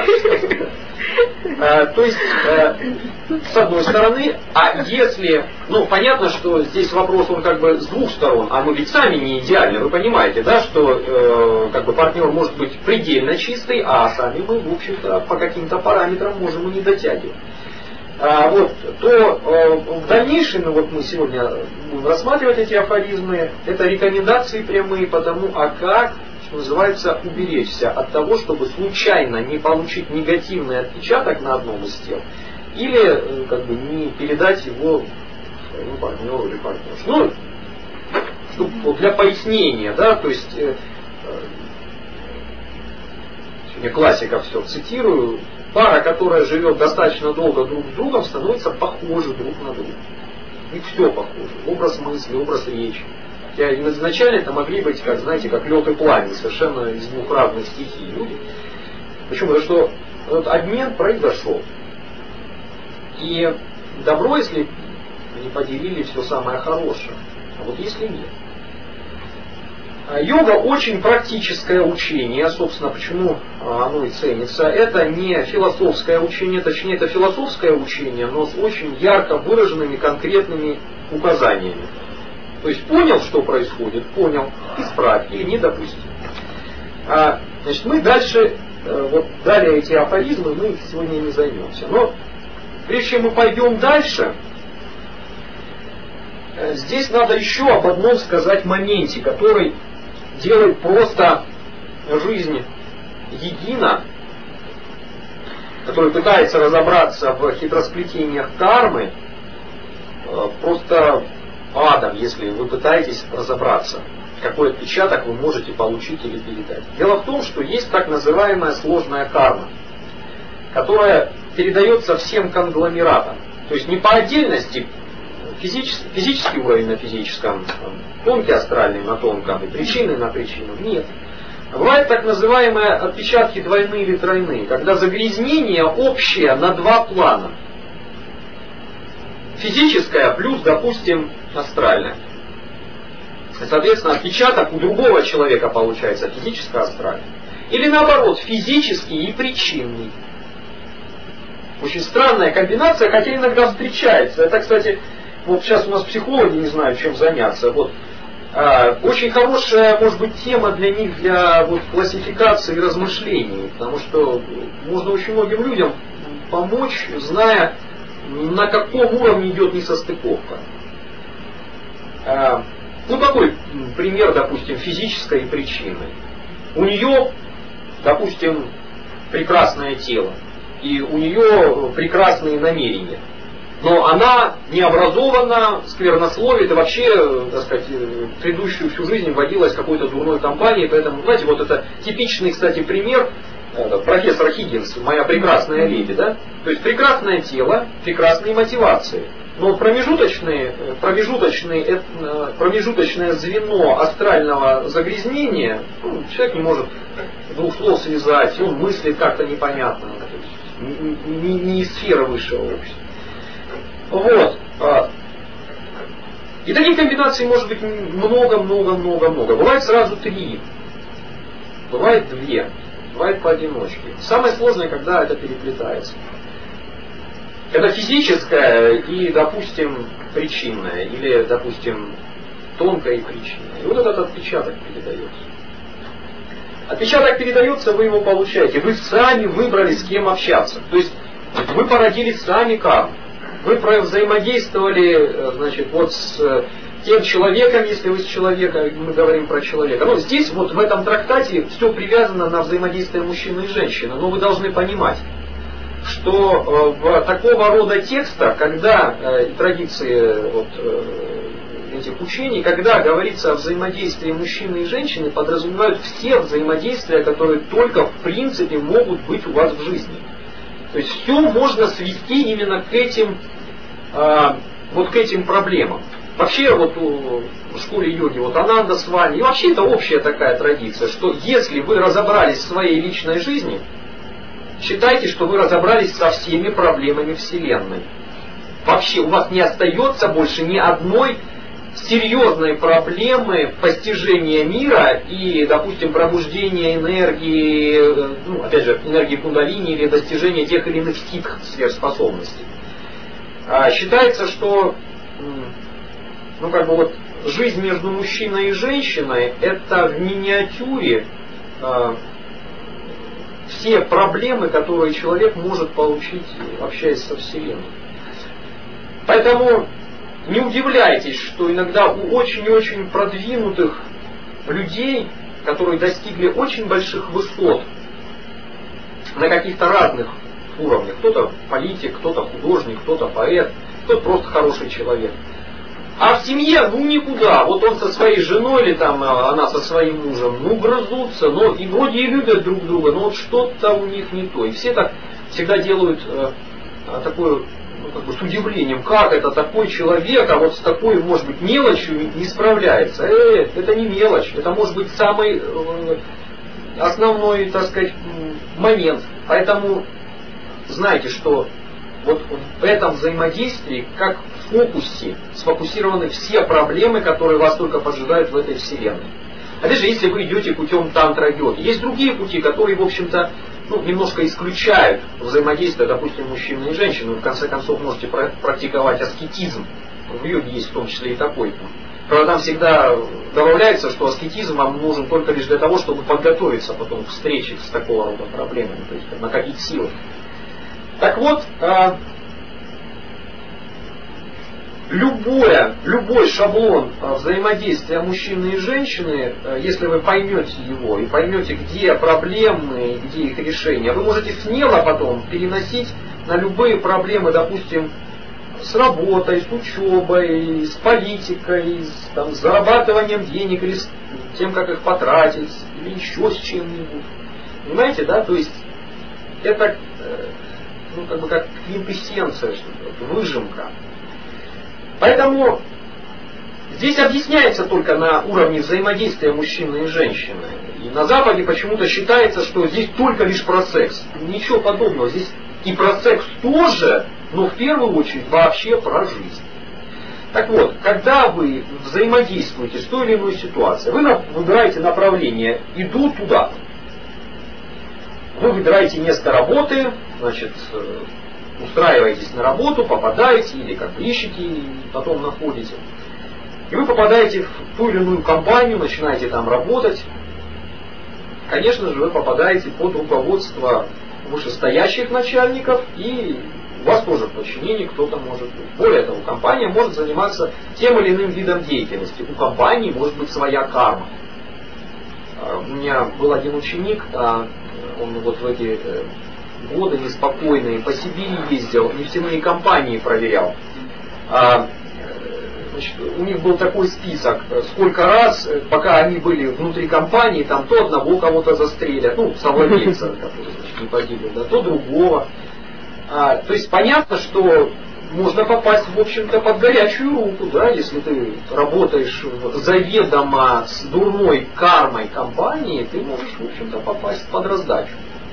То есть, с одной стороны, а если, понятно, что здесь вопрос, он как бы с двух сторон, а мы ведь сами не идеальны, вы понимаете, да, что как бы партнер может быть предельно чистый, а сами мы, в общем-то, по каким-то параметрам можем и не дотягивать. То в дальнейшем, мы сегодня будем рассматривать эти афоризмы, это рекомендации прямые по тому, как, что называется, уберечься от того, чтобы случайно не получить негативный отпечаток на одном из тел, или как бы не передать его своему партнеру или партнерше. Для пояснения, да, то есть сегодня классиков все цитирую. Пара, которая живет достаточно долго друг с другом, становится похожи друг на друга. И все похоже. Образ мысли, образ речи. Хотя изначально это могли быть, как, знаете, как лед и пламя, совершенно из двух разных стихий люди. Почему? Потому что вот обмен произошел. И добро, если они поделили все самое хорошее. А вот если нет. Йога очень практическое учение, собственно, почему оно и ценится. Это не философское учение, точнее это философское учение, но с очень ярко выраженными конкретными указаниями. То есть понял, что происходит, понял, исправь или не допусти. Значит, мы дальше, далее эти афоризмы мы сегодня не займемся. Но прежде чем мы пойдем дальше, здесь надо еще об одном сказать моменте, который делает просто жизнь едино, который пытается разобраться в хитросплетениях кармы, просто адом, если вы пытаетесь разобраться, какой отпечаток вы можете получить или передать. Дело в том, что есть так называемая сложная карма, которая передается всем конгломератам. То есть не по отдельности, физический уровень на физическом, тонкий астральный на тонком и причинный на причинном. Нет. Бывают так называемые отпечатки двойные или тройные, когда загрязнение общее на 2 плана. Физическое плюс, допустим, астральное. Соответственно, отпечаток у другого человека получается физическо-астральный. Или наоборот, физический и причинный. Очень странная комбинация, хотя иногда встречается. Это, кстати, вот сейчас у нас психологи не знают, чем заняться. Очень хорошая, может быть, тема для них, для классификации и размышлений. Потому что можно очень многим людям помочь, зная, на каком уровне идет несостыковка. Какой пример, допустим, физической и причинной? У нее, допустим, прекрасное тело. И у нее прекрасные намерения. Но она не образована, сквернословит и вообще, так сказать, предыдущую всю жизнь водилась какой-то дурной компанией. Поэтому, знаете, вот это типичный, кстати, пример профессора Хиггинс, «Моя прекрасная леди», да? То есть прекрасное тело, прекрасные мотивации. Но промежуточное звено астрального загрязнения, человек не может двух слов связать, он мыслит как-то непонятно, не из сферы высшего общества. Вот. И таких комбинаций может быть много. Бывает сразу 3. Бывает 2. Бывает поодиночке. Самое сложное, когда это переплетается. Это физическое и, допустим, причинное. Или, допустим, тонкое и причинное. И вот этот отпечаток передается. Отпечаток передается, вы его получаете. Вы сами выбрали, с кем общаться. То есть вы породили сами карму. Вы взаимодействовали, значит, вот с тем человеком, если вы с человеком, мы говорим про человека. Но здесь, вот в этом трактате, все привязано на взаимодействие мужчины и женщины. Но вы должны понимать, что в такого рода текстах, когда традиции вот, этих учений, когда говорится о взаимодействии мужчины и женщины, подразумевают все взаимодействия, которые только в принципе могут быть у вас в жизни. То есть все можно свести именно к этим, вот к этим проблемам. Вообще вот в школе йоги, вот Ананда с вами, и вообще это общая такая традиция, что если вы разобрались в своей личной жизни, считайте, что вы разобрались со всеми проблемами Вселенной. Вообще у вас не остается больше ни одной серьезной проблемы постижения мира и, допустим, пробуждения энергии, ну, опять же, энергии кундалини или достижения тех или иных ситх сверхспособностей. Считается, что ну, как бы вот, жизнь между мужчиной и женщиной это в миниатюре все проблемы, которые человек может получить, общаясь со Вселенной. Поэтому не удивляйтесь, что иногда у очень и очень продвинутых людей, которые достигли очень больших высот на каких-то разных уровнях, кто-то политик, кто-то художник, кто-то поэт, кто-то просто хороший человек. А в семье, ну никуда, вот он со своей женой или там она со своим мужем, ну грызутся, но и вроде и любят друг друга, но вот что-то у них не то. И все так всегда делают такое, ну, как бы с удивлением, как это такой человек, а вот с такой, может быть, мелочью не справляется. Это не мелочь, это может быть самый основной, так сказать, момент. Поэтому знайте, что вот в этом взаимодействии, как в фокусе, сфокусированы все проблемы, которые вас только поджидают в этой вселенной. Опять же, если вы идете путем тантра-йоги, есть другие пути, которые, в общем-то, ну, немножко исключают взаимодействие, допустим, мужчины и женщины. Вы, в конце концов, можете практиковать аскетизм. В йоге есть в том числе и такой путь. Правда, там всегда добавляется, что аскетизм вам нужен только лишь для того, чтобы подготовиться потом к встрече с такого рода проблемами, то есть накопить силы. Так вот, любой шаблон взаимодействия мужчины и женщины, если вы поймете его и поймете, где проблемы и где их решения, вы можете смело потом переносить на любые проблемы, допустим, с работой, с учебой, с политикой, с зарабатыванием денег, или с тем, как их потратить, или еще с чем-нибудь. Понимаете, да? То есть это ну, как бы как квинтэссенция, выжимка. Поэтому здесь объясняется только на уровне взаимодействия мужчины и женщины. И на Западе почему-то считается, что здесь только лишь про секс. Ничего подобного. Здесь и про секс тоже, но в первую очередь вообще про жизнь. Так вот, когда вы взаимодействуете с той или иной ситуацией, вы выбираете направление, иду туда. Вы выбираете место работы, значит, устраиваетесь на работу, попадаете или как бы ищете и потом находите. И вы попадаете в ту или иную компанию, начинаете там работать. Конечно же, вы попадаете под руководство вышестоящих начальников, и у вас тоже в подчинении кто-то может быть. Более того, компания может заниматься тем или иным видом деятельности. У компании может быть своя карма. У меня был один ученик, он вот в эти годы неспокойные, по Сибири ездил, нефтяные компании проверял. Значит, у них был такой список, сколько раз, пока они были внутри компании, там то одного кого-то застрелят, ну, совладельца, который не погибел, да, то другого. То есть понятно, что можно попасть, в общем-то, под горячую руку, да, если ты работаешь заведомо с дурной кармой компании, ты можешь, в общем-то, попасть под раздачу.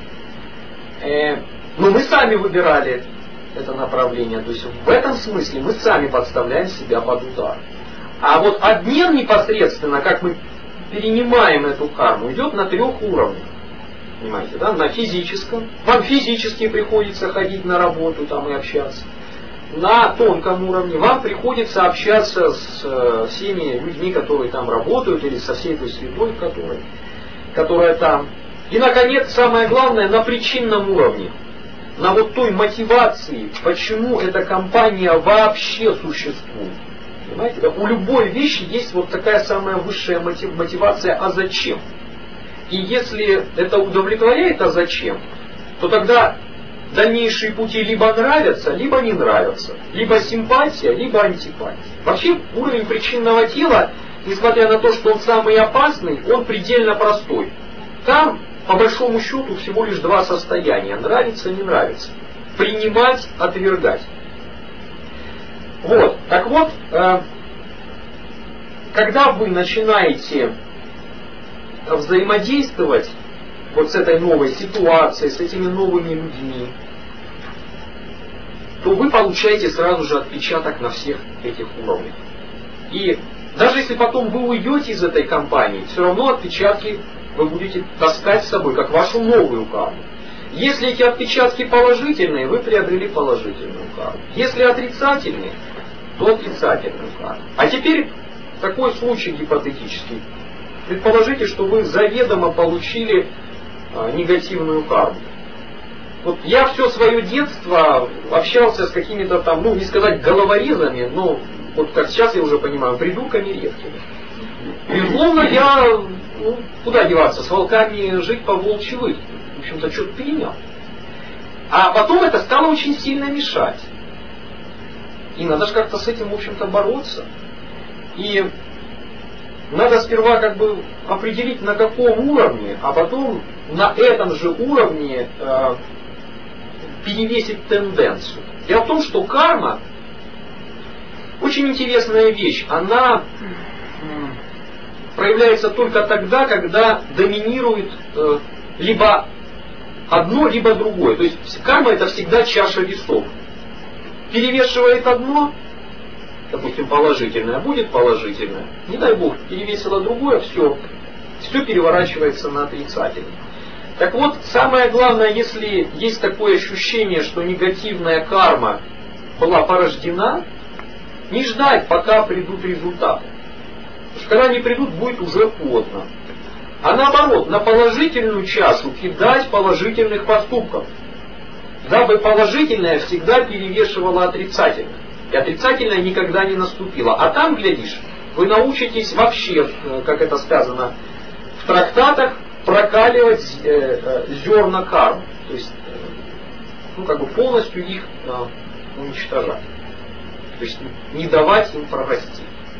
Но мы сами выбирали это направление, то есть в этом смысле мы сами подставляем себя под удар. А вот обмен непосредственно, как мы перенимаем эту карму, идет на 3 уровнях. Понимаете, да? На физическом. Вам физически приходится ходить на работу там и общаться. На тонком уровне вам приходится общаться с всеми людьми, которые там работают, или со всей этой средой, которая там. И, наконец, самое главное, на причинном уровне. На вот той мотивации, почему эта компания вообще существует. Понимаете, да? У любой вещи есть вот такая самая высшая мотивация, а зачем? И если это удовлетворяет, а зачем, то тогда дальнейшие пути либо нравятся, либо не нравятся. Либо симпатия, либо антипатия. Вообще уровень причинного тела, несмотря на то, что он самый опасный, он предельно простой. Там, по большому счету, всего лишь 2 состояния. Нравится, не нравится. Принимать, отвергать. Вот. Так вот, когда вы начинаете взаимодействовать вот с этой новой ситуацией, с этими новыми людьми, то вы получаете сразу же отпечаток на всех этих уровнях. И даже если потом вы уйдете из этой компании, все равно отпечатки вы будете таскать с собой, как вашу новую карму. Если эти отпечатки положительные, вы приобрели положительную карму. Если отрицательные, то отрицательную карму. А теперь такой случай гипотетический. Предположите, что вы заведомо получили негативную карму. Вот я все свое детство общался с какими-то там, ну не сказать головорезами, но вот как сейчас я уже понимаю, придурками редкими. Безусловно, я, куда деваться, с волками жить по волчьи выть. В общем-то, что-то перенял. А потом это стало очень сильно мешать. И надо же как-то с этим, в общем-то, бороться. И надо сперва как бы определить, на каком уровне, а потом на этом же уровне перевесить тенденцию. Дело в том, что карма очень интересная вещь. Она проявляется только тогда, когда доминирует либо одно, либо другое. То есть карма это всегда чаша весов. Перевешивает одно, допустим, положительное, будет положительное. Не дай бог, перевесило другое, все переворачивается на отрицательное. Так вот, самое главное, если есть такое ощущение, что негативная карма была порождена, не ждать, пока придут результаты. Потому что когда они придут, будет уже поздно. А наоборот, на положительную чашу кидать положительных поступков, дабы положительное всегда перевешивало отрицательное. И отрицательное никогда не наступило. А там, глядишь, вы научитесь вообще, как это сказано в трактатах, прокаливать зерна карм. То есть, как бы полностью их уничтожать. То есть не давать им прорасти.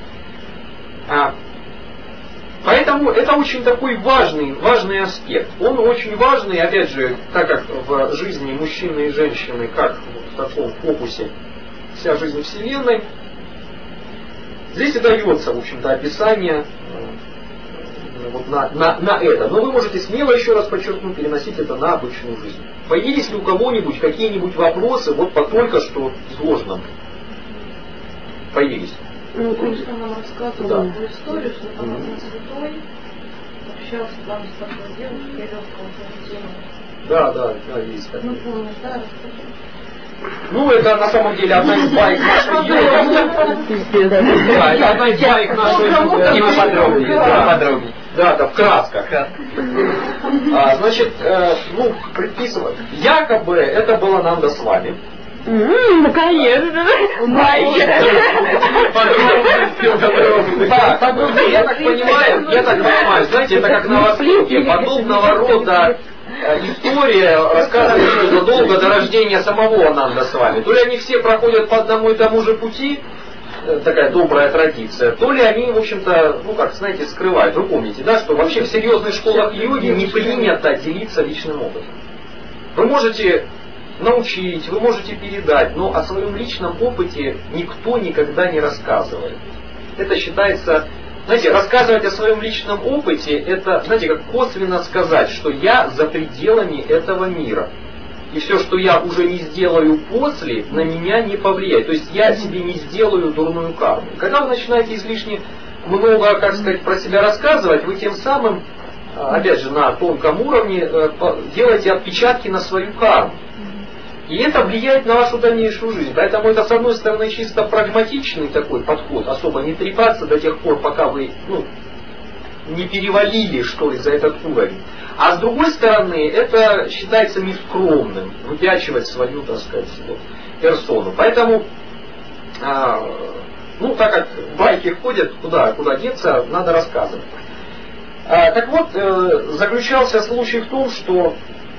Поэтому это очень такой важный аспект. Он очень важный, опять же, так как в жизни мужчины и женщины, как в таком фокусе вся жизнь Вселенной, здесь и дается, в общем-то, описание вот на это. Но вы можете смело, еще раз подчеркну, переносить это на обычную жизнь. Появились ли у кого-нибудь какие-нибудь вопросы вот по только что изложенному? Появились. Ну, конечно, нам рассказывала эту историю, что там один святой общался там с такой девушкой, легкого поведения. Да, есть такое. Ну, помнишь, да, расскажи. Ну, это на самом деле одна из баек нашей юности. Да, одна из баек нашей юности. И поподробнее. Да, в красках. Значит, предписывать. Якобы это было Нанда с вами. Наконец-то! Я так понимаю, знаете, это как на Востоке, подобного рода история рассказывается задолго до рождения самого Ананда с вами. То ли они все проходят по одному и тому же пути, такая добрая традиция, то ли они, в общем-то, ну как, знаете, скрывают. Вы помните, да, что вообще в серьезных школах йоги не принято делиться личным опытом. Вы можете научить, вы можете передать, но о своем личном опыте никто никогда не рассказывает. Это считается, знаете, рассказывать о своем личном опыте, это, знаете, как косвенно сказать, что я за пределами этого мира. И все, что я уже не сделаю после, на меня не повлияет. То есть я себе не сделаю дурную карму. Когда вы начинаете излишне много, как сказать, про себя рассказывать, вы тем самым, опять же, на тонком уровне делаете отпечатки на свою карму. И это влияет на вашу дальнейшую жизнь. Поэтому это, с одной стороны, чисто прагматичный такой подход, особо не трепаться до тех пор, пока вы не перевалили, что ли, за этот уровень. А с другой стороны, это считается нескромным, выпячивать свою, так сказать, персону. Поэтому, так как байки ходят, куда деться, надо рассказывать. Так вот, заключался случай в том, что,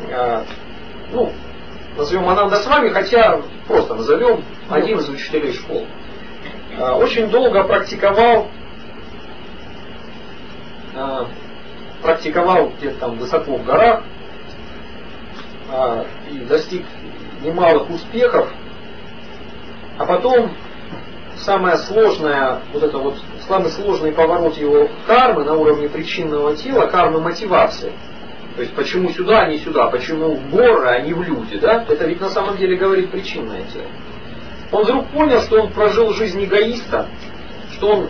назовем Ананда с вами, хотя просто назовем один из учителей школы. Очень долго практиковал где-то там высоко в горах и достиг немалых успехов, а потом самый сложный поворот его кармы на уровне причинного тела, кармы мотивации. То есть почему сюда, а не сюда, почему в горы, а не в люди, да? Это ведь на самом деле говорит причинное тело. Он вдруг понял, что он прожил жизнь эгоиста, что он,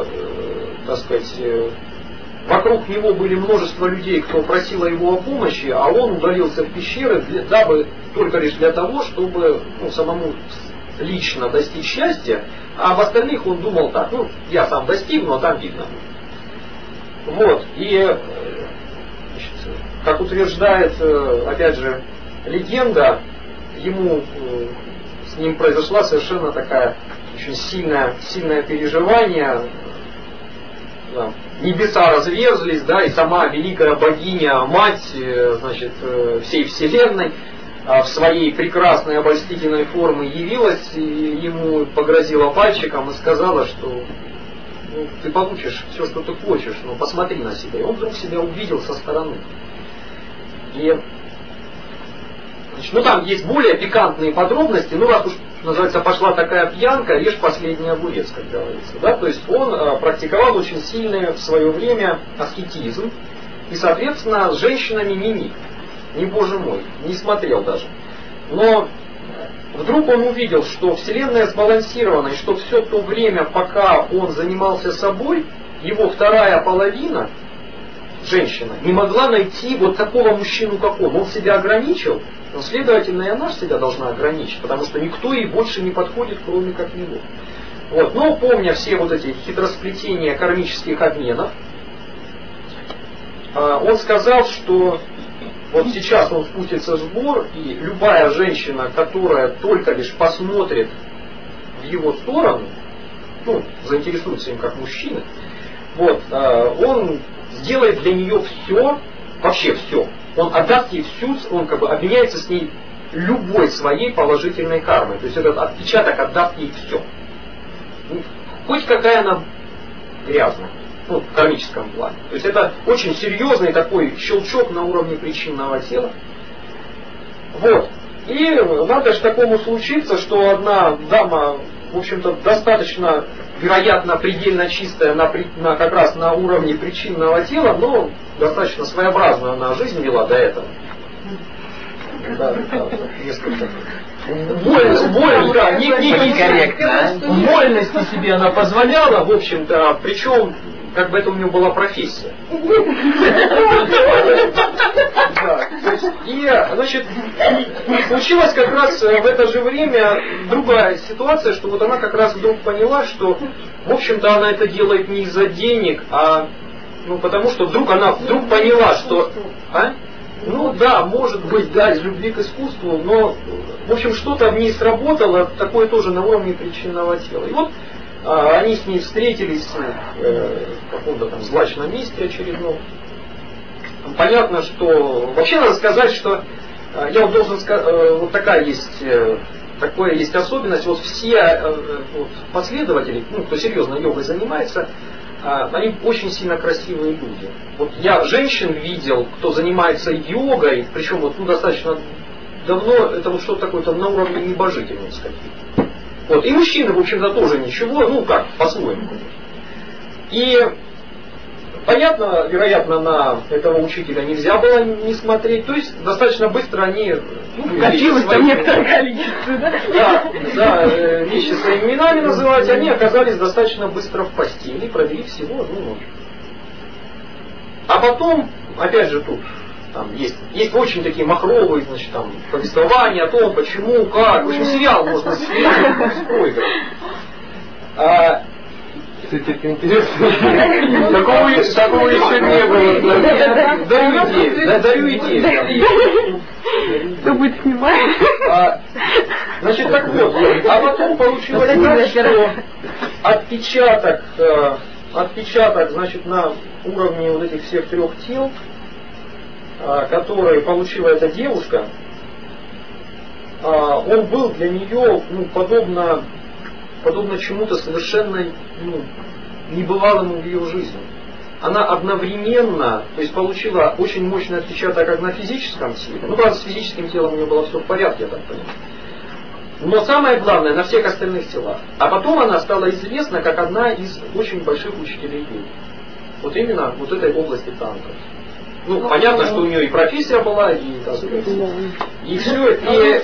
вокруг него были множество людей, кто просил его о помощи, а он удалился в пещеры, только лишь для того, чтобы самому лично достичь счастья, а об остальных он думал так, я сам достигну, а там видно. Вот, и как утверждает, опять же, легенда, с ним произошла совершенно такая очень сильное переживание. Да. Небеса разверзлись, да, и сама великая богиня, мать, всей вселенной, в своей прекрасной обольстительной форме явилась и ему погрозила пальчиком и сказала, что ты получишь все, что ты хочешь, но посмотри на себя. И он вдруг себя увидел со стороны. И там есть более пикантные подробности, раз уж, называется, пошла такая пьянка, режь последний огурец, как говорится. Да? То есть он практиковал очень сильный в свое время аскетизм, и, соответственно, с женщинами мимик. Не боже мой, не смотрел даже. Но вдруг он увидел, что Вселенная сбалансирована, и что все то время, пока он занимался собой, его вторая половина, женщина, не могла найти вот такого мужчину, как он. Он себя ограничил, но, следовательно, и она себя должна ограничить, потому что никто ей больше не подходит, кроме как него. Вот. Но помня все вот эти хитросплетения кармических обменов, он сказал, что вот сейчас он спустится в сбор, и любая женщина, которая только лишь посмотрит в его сторону, заинтересуется им как мужчина, он сделает для нее все, вообще все. Он отдаст ей он обменяется с ней любой своей положительной кармой. То есть этот отпечаток отдаст ей все. Хоть какая она грязная, в кармическом плане. То есть это очень серьезный такой щелчок на уровне причинного тела. Вот. И надо же такому случиться, что одна дама, в общем-то, достаточно, вероятно, предельно чистая как раз на уровне причинного тела, но достаточно своеобразную она жизнь вела до этого. Да, несколько. Вольности себе она позволяла, в общем-то, причем как бы это у него была профессия. И, случилось как раз в это же время другая ситуация, что вот она как раз вдруг поняла, что, в общем-то, она это делает не из-за денег, а потому что она вдруг поняла, что... может быть, из любви к искусству, но, в общем, что-то в ней сработало, такое тоже на уровне причинного тела. И вот они с ней встретились в каком-то там злачном месте очередном. понятно, что вообще надо сказать, что я вот должен сказать, вот такая есть особенность, вот все вот последователи, ну, кто серьезно йогой занимается, они очень сильно красивые люди. Вот я женщин видел, кто занимается йогой, причем вот, ну, достаточно давно, это вот что-то такое там на уровне небожительниц каких-то. Вот. И мужчины, в общем-то, тоже ничего, ну как, по-своему. И понятно, вероятно, на этого учителя нельзя было не смотреть. То есть достаточно быстро они... Копилось там некоторое количество, да? Да, вещи своими именами называть. Они оказались достаточно быстро в постели, провели всего одну ночь. А потом, опять же, тут там есть очень такие махровые, значит, там, повествования о том, почему, как. В общем, сериал можно снять, проиграть. Кстати, это интересно. Такого еще не было. Дарю идею. Кто будет снимать? Значит, так вот. А потом получилось так, что отпечаток, значит, на уровне вот этих всех трех тел, которые получила эта девушка, он был для нее, ну, подобно чему-то совершенно, ну, небывалому в ее жизни. Она одновременно, то есть получила очень мощный отпечаток как на физическом теле, ну, правда, с физическим телом у нее было все в порядке, я так понимаю, но самое главное, на всех остальных телах. А потом она стала известна как одна из очень больших учителей йоги. Вот именно вот этой области танtra. Ну, понятно, что у нее и профессия была, и, так сказать, и все. И...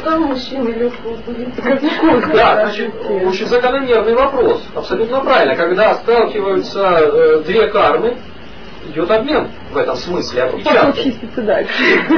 Да, значит, очень закономерный вопрос. Абсолютно правильно. Когда сталкиваются две кармы, идет обмен в этом смысле. Отпечаток. Чистится дальше.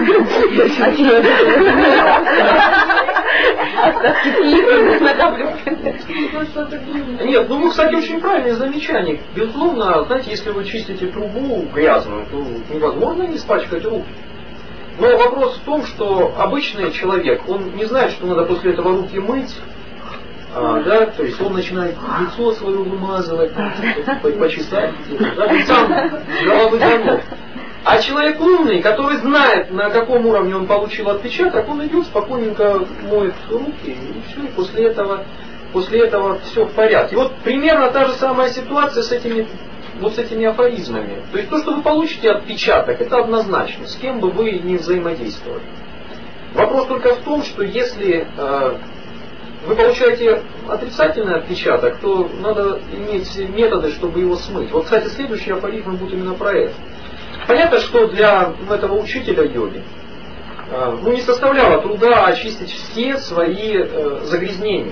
Нет, ну, кстати, очень правильное замечание. Безусловно, знаете, если вы чистите трубу грязную, то невозможно не испачкать руки. Но вопрос в том, что обычный человек, он не знает, что надо после этого руки мыть, да, то есть он начинает лицо свое вымазывать, почесать, да, сам с головы до ног. А человек умный, который знает, на каком уровне он получил отпечаток, он идет спокойненько моет руки, и все, и после этого все в порядке. И вот примерно та же самая ситуация с этими афоризмами. То есть то, что вы получите отпечаток, это однозначно, с кем бы вы ни взаимодействовали. Вопрос только в том, что если вы получаете отрицательный отпечаток, то надо иметь методы, чтобы его смыть. Вот, кстати, следующий афоризм будет именно про это. Понятно, что для этого учителя йоги не составляло труда очистить все свои загрязнения.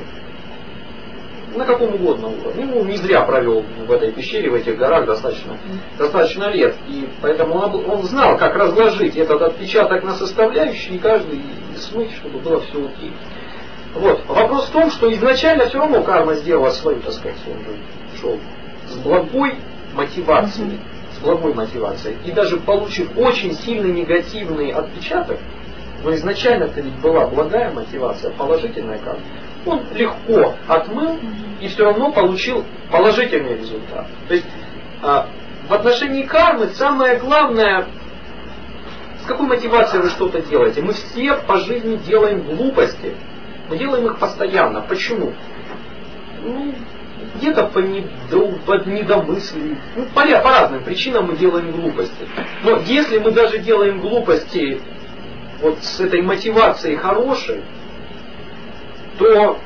На каком угодно уровне. Ну, не зря провел в этой пещере, в этих горах достаточно лет. И поэтому он знал, как разложить этот отпечаток на составляющие и каждый смыть, чтобы было все окей. Вот. Вопрос в том, что изначально все равно карма сделала свою, так сказать, он же шел с благой мотивацией. И даже получив очень сильный негативный отпечаток, но изначально-то ведь была благая мотивация, положительная карма, он легко отмыл и все равно получил положительный результат. То есть в отношении кармы самое главное, с какой мотивацией вы что-то делаете. Мы все по жизни делаем глупости. Мы делаем их постоянно. Почему? Ну, где-то по недомыслию. Ну, по разным причинам мы делаем глупости. Но если мы даже делаем глупости вот с этой мотивацией хорошей, то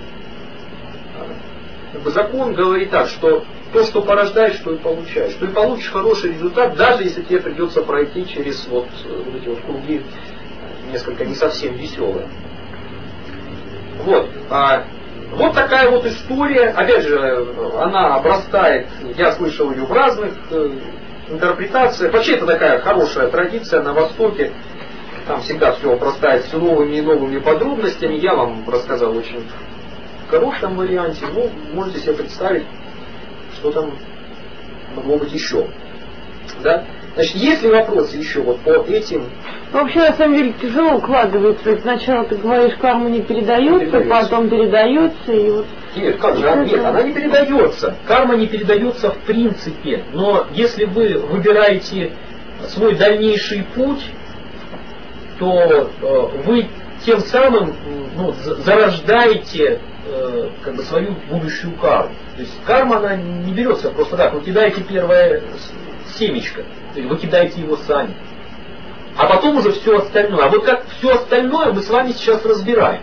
закон говорит так, что то, что порождаешь, что и получаешь. Что и получишь хороший результат, даже если тебе придется пройти через вот эти вот круги несколько не совсем веселые. Вот. Вот такая вот история. Опять же, она обрастает, я слышал ее в разных интерпретациях. Вообще это такая хорошая традиция на Востоке. Там всегда все обрастает все новыми и новыми подробностями. Я вам рассказал очень в коротком варианте. Ну, можете себе представить, что там могло быть еще. Да? Значит, есть ли вопросы еще вот по этим? Вообще, на самом деле, тяжело укладывается. Сначала ты говоришь, карма не передается, потом передается, и вот... Нет, как же? Нет, она не передается. Карма не передается в принципе. Но если вы выбираете свой дальнейший путь, то вы тем самым зарождаете как бы свою будущую карму. То есть карма, она не берется просто так. Вы кидаете первое семечко, то есть вы кидаете его сами. А потом уже все остальное. А вот как все остальное мы с вами сейчас разбираем.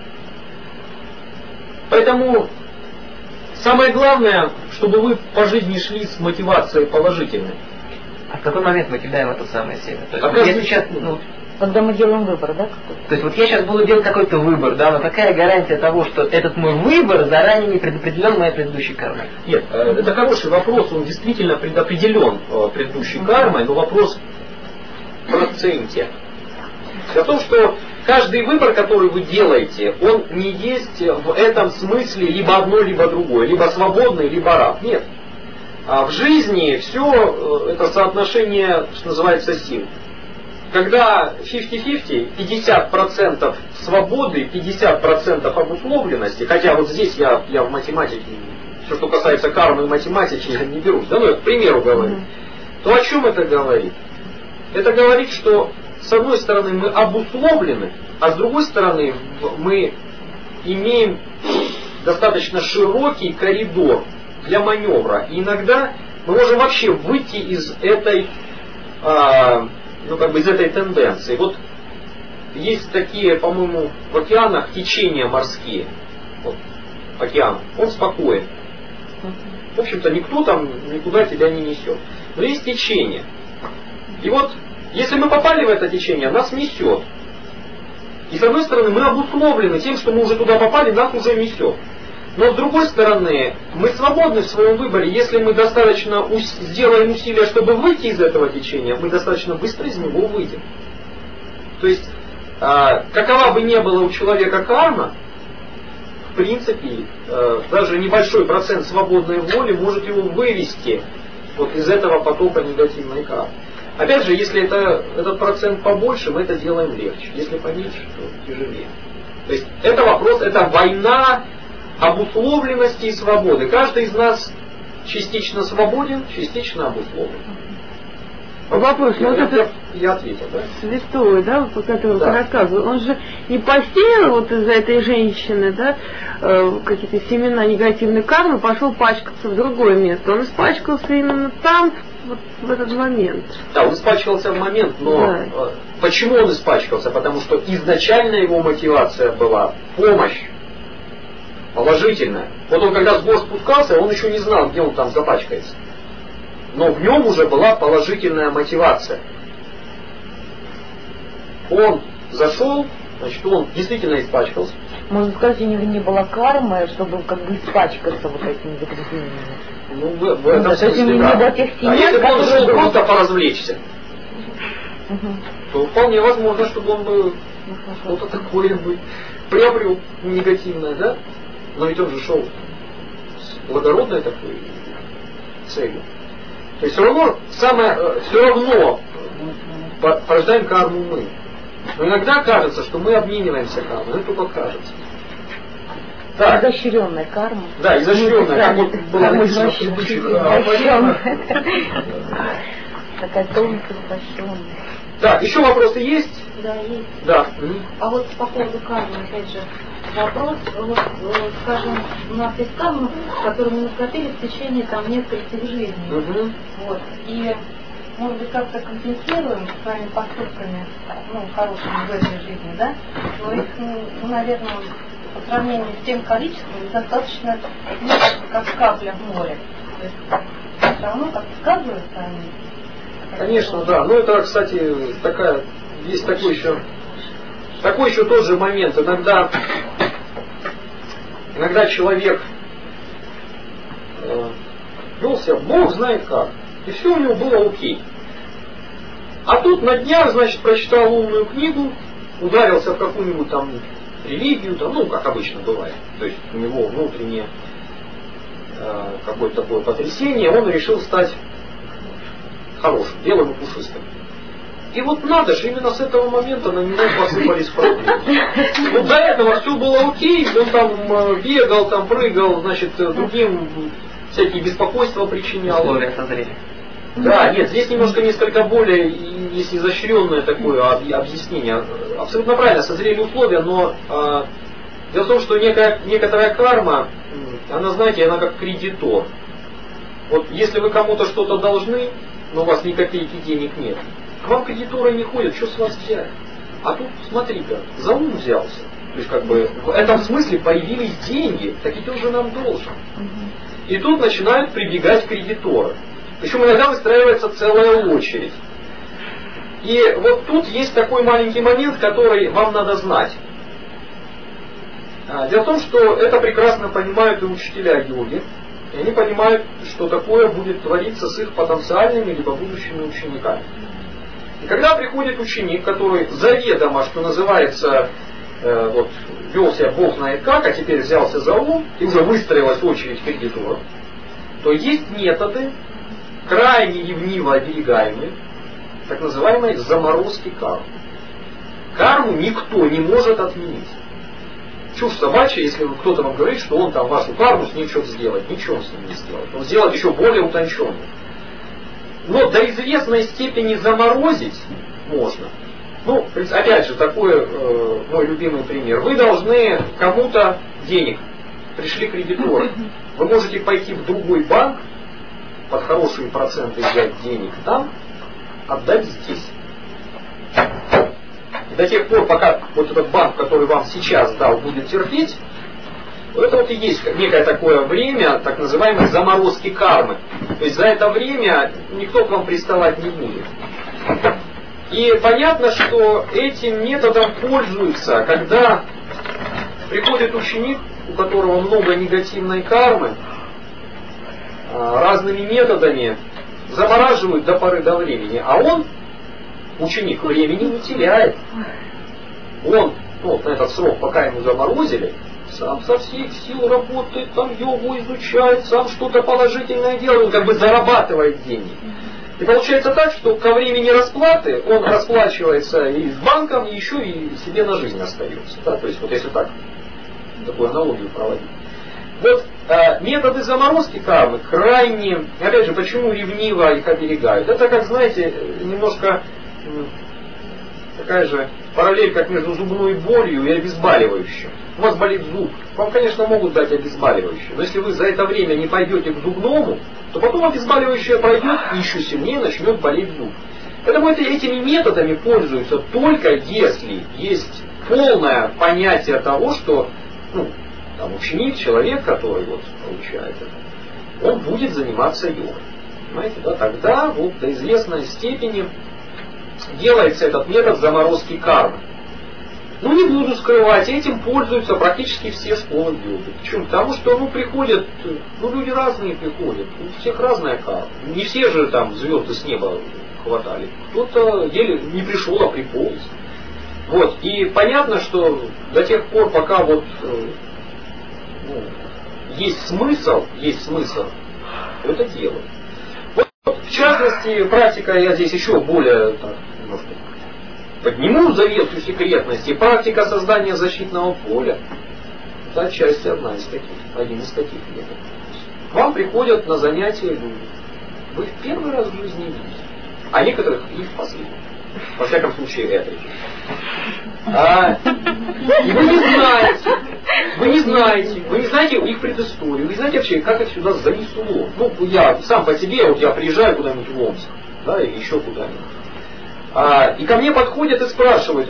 Поэтому самое главное, чтобы вы по жизни шли с мотивацией положительной. А в какой момент мы кидаем это самое семя? То есть, Оказывается, если сейчас, Когда мы делаем выбор, да? то есть вот я сейчас буду делать какой-то выбор, да, но какая гарантия того, что этот мой выбор заранее не предопределен моей предыдущей кармой? Нет, это хороший вопрос, он действительно предопределен предыдущей кармой, но вопрос в проценте. Дело в том, что каждый выбор, который вы делаете, он не есть в этом смысле либо одно, либо другое, либо свободный, либо раб. Нет. А в жизни все это соотношение, что называется, сил. Когда 50-50, 50% свободы, 50% обусловленности, хотя вот здесь я в математике, все, что касается кармы и математики, я не берусь, да, но я к примеру говорю, то о чем это говорит? Это говорит, что с одной стороны мы обусловлены, а с другой стороны мы имеем достаточно широкий коридор для маневра. И иногда мы можем вообще выйти из этой, из этой тенденции. Вот есть такие, по-моему, в океанах течения морские. Вот, океан, он спокоен. В общем-то, никто там никуда тебя не несет. Но есть течение. И вот, если мы попали в это течение, нас несет. И с одной стороны, мы обусловлены тем, что мы уже туда попали, нас уже несет. Но с другой стороны, мы свободны в своем выборе. Если мы достаточно сделаем усилия, чтобы выйти из этого течения, мы достаточно быстро из него выйдем. То есть, какова бы ни была у человека карма, в принципе, даже небольшой процент свободной воли может его вывести вот из этого потока негативной кармы. Опять же, если этот процент побольше, мы это делаем легче. Если поменьше, то тяжелее. То есть это вопрос, это война обусловленности и свободы. Каждый из нас частично свободен, частично обусловлен. Вопрос, я ответил, да? Святой, да, по которому да. ты рассказывал, он же не посеял вот из-за этой женщины, да, какие-то семена негативной кармы, пошел пачкаться в другое место. Он испачкался именно там, вот в этот момент. Да, он испачкался в момент, но да. Почему он испачкался? Потому что изначально его мотивация была помощь. Положительная. Вот он когда с гор спускался, он еще не знал, где он там запачкается. Но в нем уже была положительная мотивация. Он зашел, значит, он действительно испачкался. Можно сказать, у него не было кармы, чтобы как бы испачкаться вот этими загрязнениями. Ну, в этом смысле, не было тех семян, если бы он которые решил просто поразвлечься, то вполне возможно, чтобы он бы что-то такое бы приобрел негативное, да? Но ведь он же шел с благородной такой целью. То есть все равно порождаем карму мы. Но иногда кажется, что мы обмениваемся кармой, но это только кажется. Да. Изощренная карма. Да, изощренная, как вот было написано в предыдущих. Такая тонкая, изощренная. Так, еще вопросы есть? Да, есть. Да. А вот по поводу кармы, опять же, вопрос, вот, скажем, у нас есть карма, которую мы накопили в течение там нескольких жизней. Вот. И, может быть, как-то компенсируем своими поступками, хорошими в этой жизни, да? Но их, наверное, по сравнению с тем количеством, достаточно несколько, как капля в море. То есть, все равно как сказываются они. Конечно, да. Ну это, кстати, есть такой еще тоже момент. Иногда человек вел себя, Бог знает как, и все у него было окей. А тут на днях, значит, прочитал умную книгу, ударился в какую-нибудь там религию, там, как обычно бывает. То есть у него внутреннее какое-то такое потрясение, он решил стать хорошим, белым и пушистым. И вот надо же, именно с этого момента на него посыпались проблемы. Вот до этого все было окей, он там бегал, там прыгал, значит, другим всякие беспокойства причинял. Условия созрели. Да, нет, здесь несколько более есть изощренное такое объяснение. Абсолютно правильно, созрели условия, но дело в том, что некоторая карма, она, знаете, она как кредитор. Вот если вы кому-то что-то должны, но у вас ни копейки денег нет, к вам кредиторы не ходят, что с вас взять? А тут, смотри-ка, за ум взялся. То есть, как бы, в этом смысле появились деньги, так ведь он же нам должен. И тут начинают прибегать кредиторы. Причем иногда выстраивается целая очередь. И вот тут есть такой маленький момент, который вам надо знать. Дело в том, что это прекрасно понимают и учителя йоги. И они понимают, что такое будет твориться с их потенциальными либо будущими учениками. И когда приходит ученик, который заведомо, что называется, вот, вел себя бог знает как, а теперь взялся за ум, и уже выстроилась очередь кредиторов, то есть методы, крайне ревниво оберегаемые, так называемые заморозки кармы. Карму никто не может отменить. Чушь собачья, если кто-то вам говорит, что он там вашу карму с ней что-то сделает. Ничего с ним не сделает. Он сделает еще более утонченную. Но до известной степени заморозить можно. Ну, опять же, такой мой любимый пример. Вы должны кому-то денег. Пришли кредиторы. Вы можете пойти в другой банк, под хорошие проценты взять денег там, отдать здесь. И до тех пор, пока вот этот банк, который вам сейчас дал, будет терпеть, это вот и есть некое такое время, так называемой заморозки кармы. То есть за это время никто к вам приставать не будет. И понятно, что этим методом пользуются, когда приходит ученик, у которого много негативной кармы, разными методами замораживают до поры до времени, а он, ученик, времени не теряет. Он, ну, на этот срок, пока ему заморозили, сам со всех сил работает, там йогу изучает, сам что-то положительное делает, он как бы зарабатывает деньги. И получается так, что ко времени расплаты он расплачивается и с банком, и еще и себе на жизнь остается. Да? То есть вот если так, такую аналогию проводить. Вот методы заморозки кармы крайне, опять же, почему ревниво их оберегают? Это, как знаете, немножко такая же параллель, как между зубной болью и обезболивающим. У вас болит зуб, вам, конечно, могут дать обезболивающее, но если вы за это время не пойдете к зубному, то потом обезболивающее пройдет и еще сильнее начнет болеть зуб. Поэтому этими методами пользуются только если есть полное понятие того, что там, ученик, человек, который вот получает это, он будет заниматься йогой. Понимаете, да? Тогда вот до известной степени делается этот метод заморозки кармы. Ну, не буду скрывать, этим пользуются практически все школы йоги. Почему? Потому что, приходят, люди разные приходят, у всех разная карма. Не все же там звезды с неба хватали. Кто-то еле не пришел, а приполз. Вот, и понятно, что до тех пор, пока вот есть смысл это делать. Вот, в частности, практика, я здесь еще более так, немножко подниму завесу секретности. Практика создания защитного поля — это отчасти один из таких методов. К вам приходят на занятия люди. Вы в первый раз в жизни видите, а некоторых и в последний. Во всяком случае, это. И вы не знаете их предысторию, вы не знаете вообще, как их сюда занесло. Я сам по себе, я приезжаю куда-нибудь в Омск, да, или еще куда-нибудь. И ко мне подходят и спрашивают,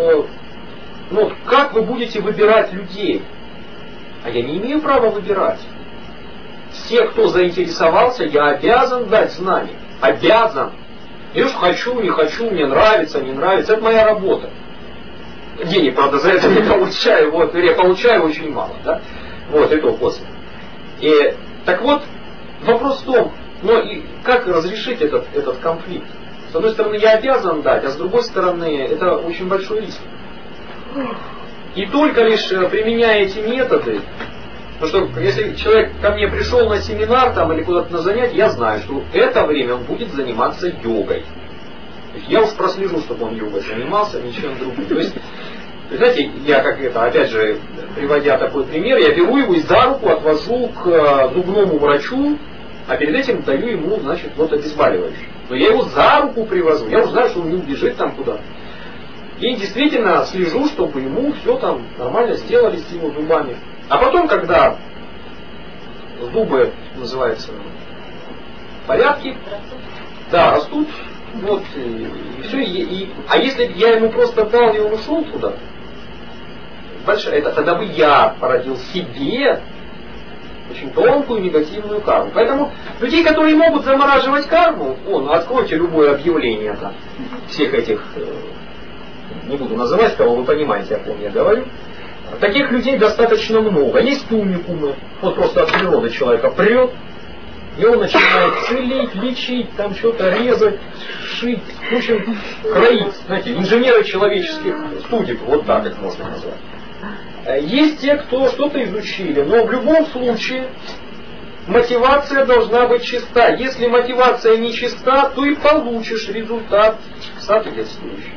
как вы будете выбирать людей? А я не имею права выбирать. Все, кто заинтересовался, я обязан дать знания. Обязан. Я уж хочу, не хочу, мне нравится, не нравится. Это моя работа. Денег, правда, за это не получаю. Я получаю очень мало. Да? И то после. Так вот, вопрос в том, как разрешить этот конфликт? С одной стороны, я обязан дать, а с другой стороны, это очень большой риск. И только лишь применяя эти методы, потому что если человек ко мне пришел на семинар или куда-то на занятие, я знаю, что это время он будет заниматься йогой. То есть я уж прослежу, чтобы он йогой занимался, ничем другим. То есть, знаете, я опять же, приводя такой пример, я беру его и за руку отвожу к зубному врачу, а перед этим даю ему, значит, вот обезболивающее. Но я его за руку привожу, я уже знаю, что он не убежит там куда-то. И действительно слежу, чтобы ему все там нормально сделали с его зубами. А потом, когда зубы, называется, в порядке, да, растут, вот, и все. А если я ему просто дал, и он ушел туда, дальше, это тогда бы я породил себе очень тонкую негативную карму. Поэтому людей, которые могут замораживать карму, откройте любое объявление там, всех этих, не буду называть, кого вы понимаете, о ком я говорю. Таких людей достаточно много. Есть уникумы, вот просто от природы человека прет, и он начинает целить, лечить, там что-то резать, шить, в общем, кроить. Знаете, инженеры человеческих судеб, вот так их можно назвать. Есть те, кто что-то изучили, но в любом случае мотивация должна быть чиста. Если мотивация не чиста, то и получишь результат соответствующий.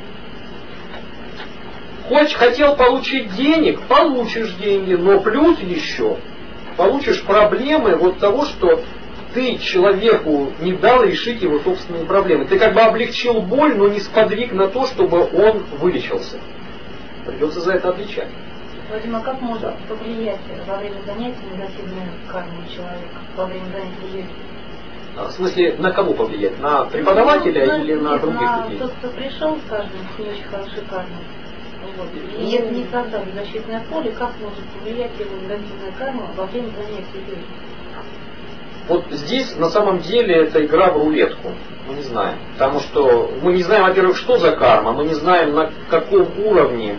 Хотел получить денег, получишь деньги, но плюс еще получишь проблемы вот того, что ты человеку не дал решить его собственные проблемы. Ты как бы облегчил боль, но не сподвиг на то, чтобы он вылечился. Придется за это отвечать. Вадим, а как может повлиять во время занятий негативная карма человека, во время занятий йоги? В смысле, на кого повлиять? На преподавателя или на других людей? Тот, кто пришел, скажем, с не очень хорошей кармой. Вот. И если не создать защитное поле, как может повлиять его негативная карма во время занятий йоги? Вот здесь на самом деле это игра в рулетку. Мы не знаем. Потому что мы не знаем, во-первых, что за карма, мы не знаем, на каком уровне.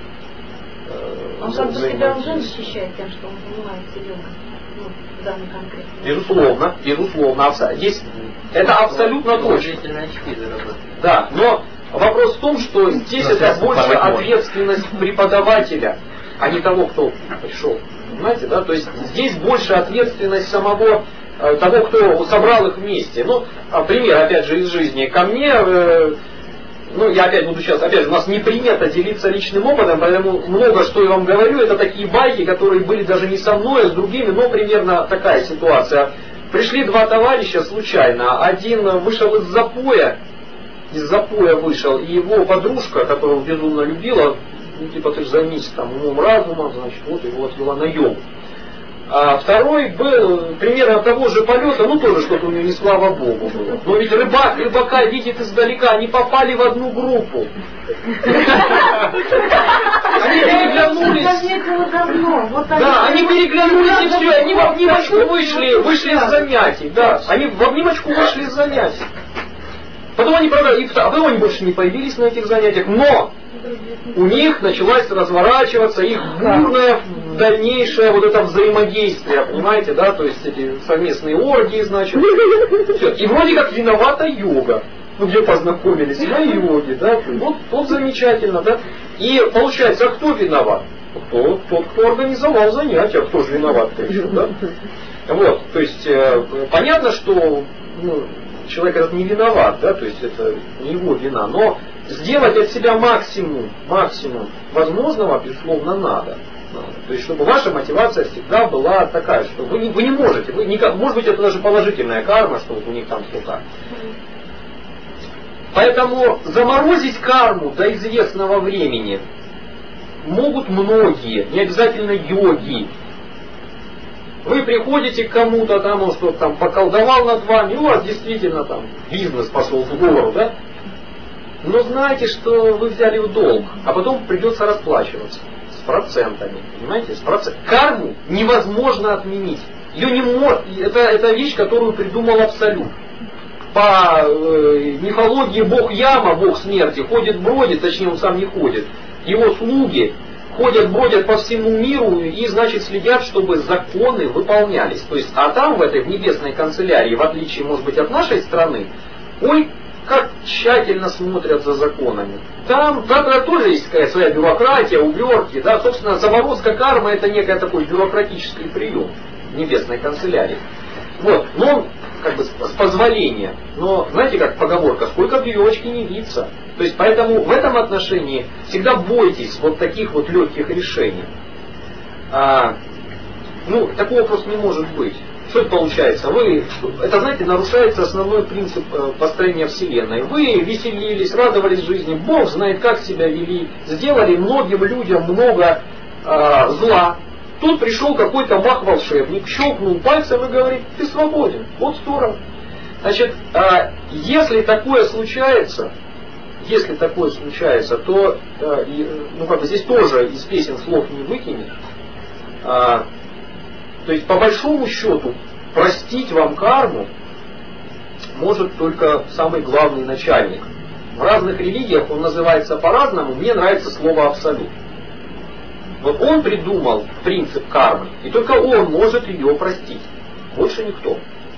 Он как бы себя уже защищает тем, что он занимается йогой. В данный конкретный. Безусловно. Здесь это абсолютно точно. Да, но вопрос в том, что здесь это больше ответственность преподавателя, а не того, кто пришел. Понимаете, да? То есть здесь больше ответственность самого того, кто собрал их вместе. Ну, пример, опять же, из жизни. Ко мне, я опять буду сейчас, опять же, у нас не принято делиться личным опытом, поэтому много, что я вам говорю, это такие байки, которые были даже не со мной, а с другими, но примерно такая ситуация. Пришли два товарища случайно. Один вышел из запоя вышел, и его подружка, которую безумно любила, ты же займись там умом, разумом, значит, вот его отвела на йогу. А второй был примерно того же полета, тоже что-то у него не слава богу было. Но ведь рыбака видит издалека, они попали в одну группу. Они переглянулись. Да, они переглянулись и все, они в обнимочку вышли из занятий. Да, они в обнимочку вышли из занятий. Потом они больше не появились на этих занятиях, но у них началось разворачиваться их бурное дальнейшее вот это взаимодействие, понимаете, да, то есть эти совместные оргии, значит, все. И вроде как виновата йога, где познакомились, на йоге, да, вот замечательно, да. И получается, кто виноват? Тот, кто организовал занятия, кто же виноват-то еще, да? Вот, то есть понятно, что человек этот не виноват, да, то есть это не его вина, но сделать от себя максимум возможного, безусловно, надо. То есть, чтобы ваша мотивация всегда была такая, что вы не можете, может быть, это даже положительная карма, что вот у них там что-то. Поэтому заморозить карму до известного времени могут многие, не обязательно йоги. Вы приходите к кому-то, там он что-то там поколдовал над вами, и у вас действительно там бизнес пошел в гору, да? Но знаете, что вы взяли в долг, а потом придется расплачиваться с процентами, понимаете? Карму невозможно отменить. Это вещь, которую придумал Абсолют. По мифологии бог Яма, бог смерти, ходит-бродит, точнее он сам не ходит. Его слуги ходят-бродят по всему миру и, значит, следят, чтобы законы выполнялись. То есть, а там, в небесной канцелярии, в отличие, может быть, от нашей страны, как тщательно смотрят за законами. Там тоже есть своя бюрократия, увертки, да, собственно, заморозка кармы это некий такой бюрократический прием небесной канцелярии. Вот, но как бы с позволения. Но знаете, как поговорка, сколько в веревочке не виться. То есть, поэтому в этом отношении всегда бойтесь вот таких вот легких решений. Такого просто не может быть. Что это получается? Это, знаете, нарушается основной принцип построения Вселенной. Вы веселились, радовались жизни, Бог знает, как себя вели, сделали многим людям много зла. Тут пришел какой-то маг-волшебник, щелкнул пальцем и говорит: ты свободен, вот здорово. Значит, если такое случается, то здесь тоже из песен слов не выкинешь. То есть, по большому счету, простить вам карму может только самый главный начальник. В разных религиях он называется по-разному, мне нравится слово «абсолют». Вот он придумал принцип кармы, и только он может ее простить. Больше никто.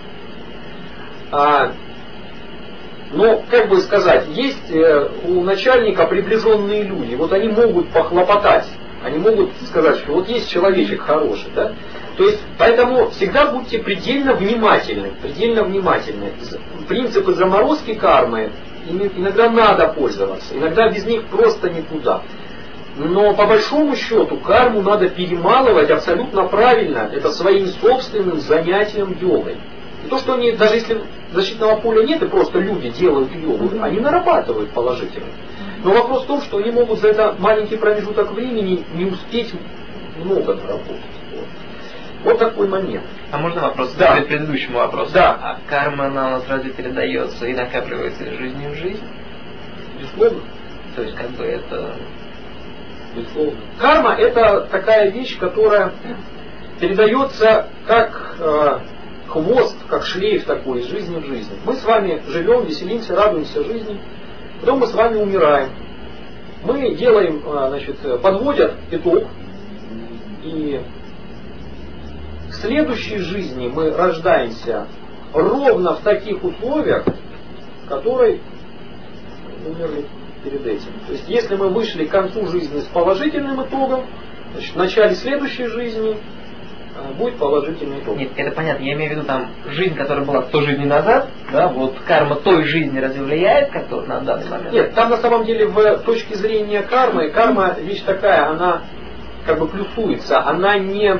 Но, как бы сказать, есть у начальника приближенные люди, вот они могут похлопотать, они могут сказать, что вот есть человечек хороший, да? То есть, поэтому всегда будьте предельно внимательны. Принципы заморозки кармы иногда надо пользоваться, иногда без них просто никуда. Но по большому счету карму надо перемалывать абсолютно правильно, это своим собственным занятием йогой. И то, что они, даже если защитного поля нет, и просто люди делают йогу, они нарабатывают положительно. Но вопрос в том, что они могут за этот маленький промежуток времени не успеть много наработать. Вот такой момент. А можно вопрос да. к предыдущему вопросу? Да. А карма она у нас разве передается и накапливается из жизни в жизнь? Безусловно. То есть, как бы это... Безусловно. Карма это такая вещь, которая передается как хвост, как шлейф такой из жизни в жизнь. Мы с вами живем, веселимся, радуемся жизни, потом мы с вами умираем. Мы делаем, подводят итог, и в следующей жизни мы рождаемся ровно в таких условиях, которые умерли перед этим. То есть, если мы вышли к концу жизни с положительным итогом, значит, в начале следующей жизни будет положительный итог. Нет, это понятно. Я имею в виду там жизнь, которая была 100 жизней назад, да, вот карма той жизни разве влияет как-то на данный момент? Нет, там на самом деле в точке зрения кармы, карма вещь такая, она как бы плюсуется, она не...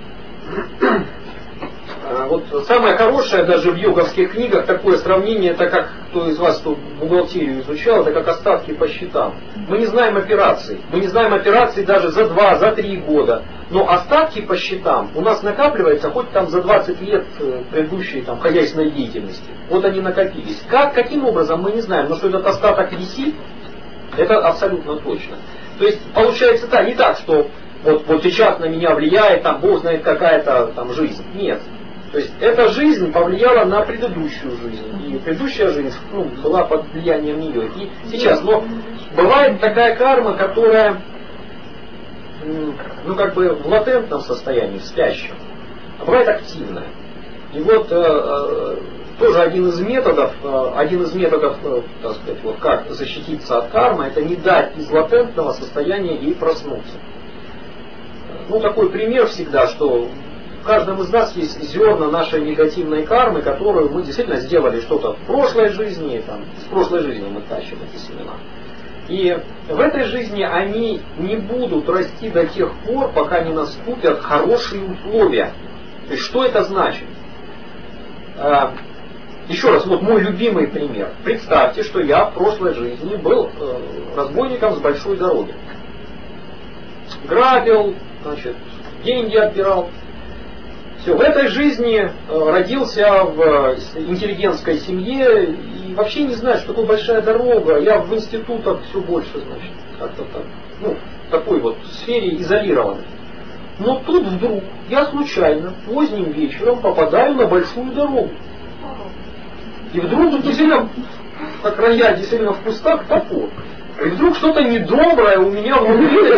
Вот самое хорошее даже в йоговских книгах такое сравнение, это как кто из вас тут бухгалтерию изучал, это как остатки по счетам. Мы не знаем операций. Мы не знаем операций даже за 2, за 3 года. Но остатки по счетам у нас накапливаются хоть там за 20 лет предыдущей там, хозяйственной деятельности. Вот они накопились. Каким образом мы не знаем, но что этот остаток висит, это абсолютно точно. То есть получается не так, что вот сейчас на меня влияет, там Бог знает какая-то там жизнь. Нет. То есть эта жизнь повлияла на предыдущую жизнь. И предыдущая жизнь была под влиянием нее. И сейчас, но бывает такая карма, которая в латентном состоянии, в спящем. А бывает активная. И вот тоже один из методов, так сказать, вот как защититься от кармы, это не дать из латентного состояния ей проснуться. Такой пример всегда, что в каждом из нас есть зерна нашей негативной кармы, которую мы действительно сделали что-то в прошлой жизни, с прошлой жизни мы тащим эти семена. И в этой жизни они не будут расти до тех пор, пока не наступят хорошие условия. То есть что это значит? Еще раз, вот мой любимый пример. Представьте, что я в прошлой жизни был разбойником с большой дороги. Грабил, деньги отбирал. Все, в этой жизни родился в интеллигентской семье и вообще не знаю, что такое большая дорога. Я в институтах все больше, как-то так. В такой вот сфере изолированной. Но тут вдруг я случайно поздним вечером попадаю на большую дорогу. И вдруг тут действительно, как рояль действительно в кустах, топор. И вдруг что-то недоброе у меня внутри.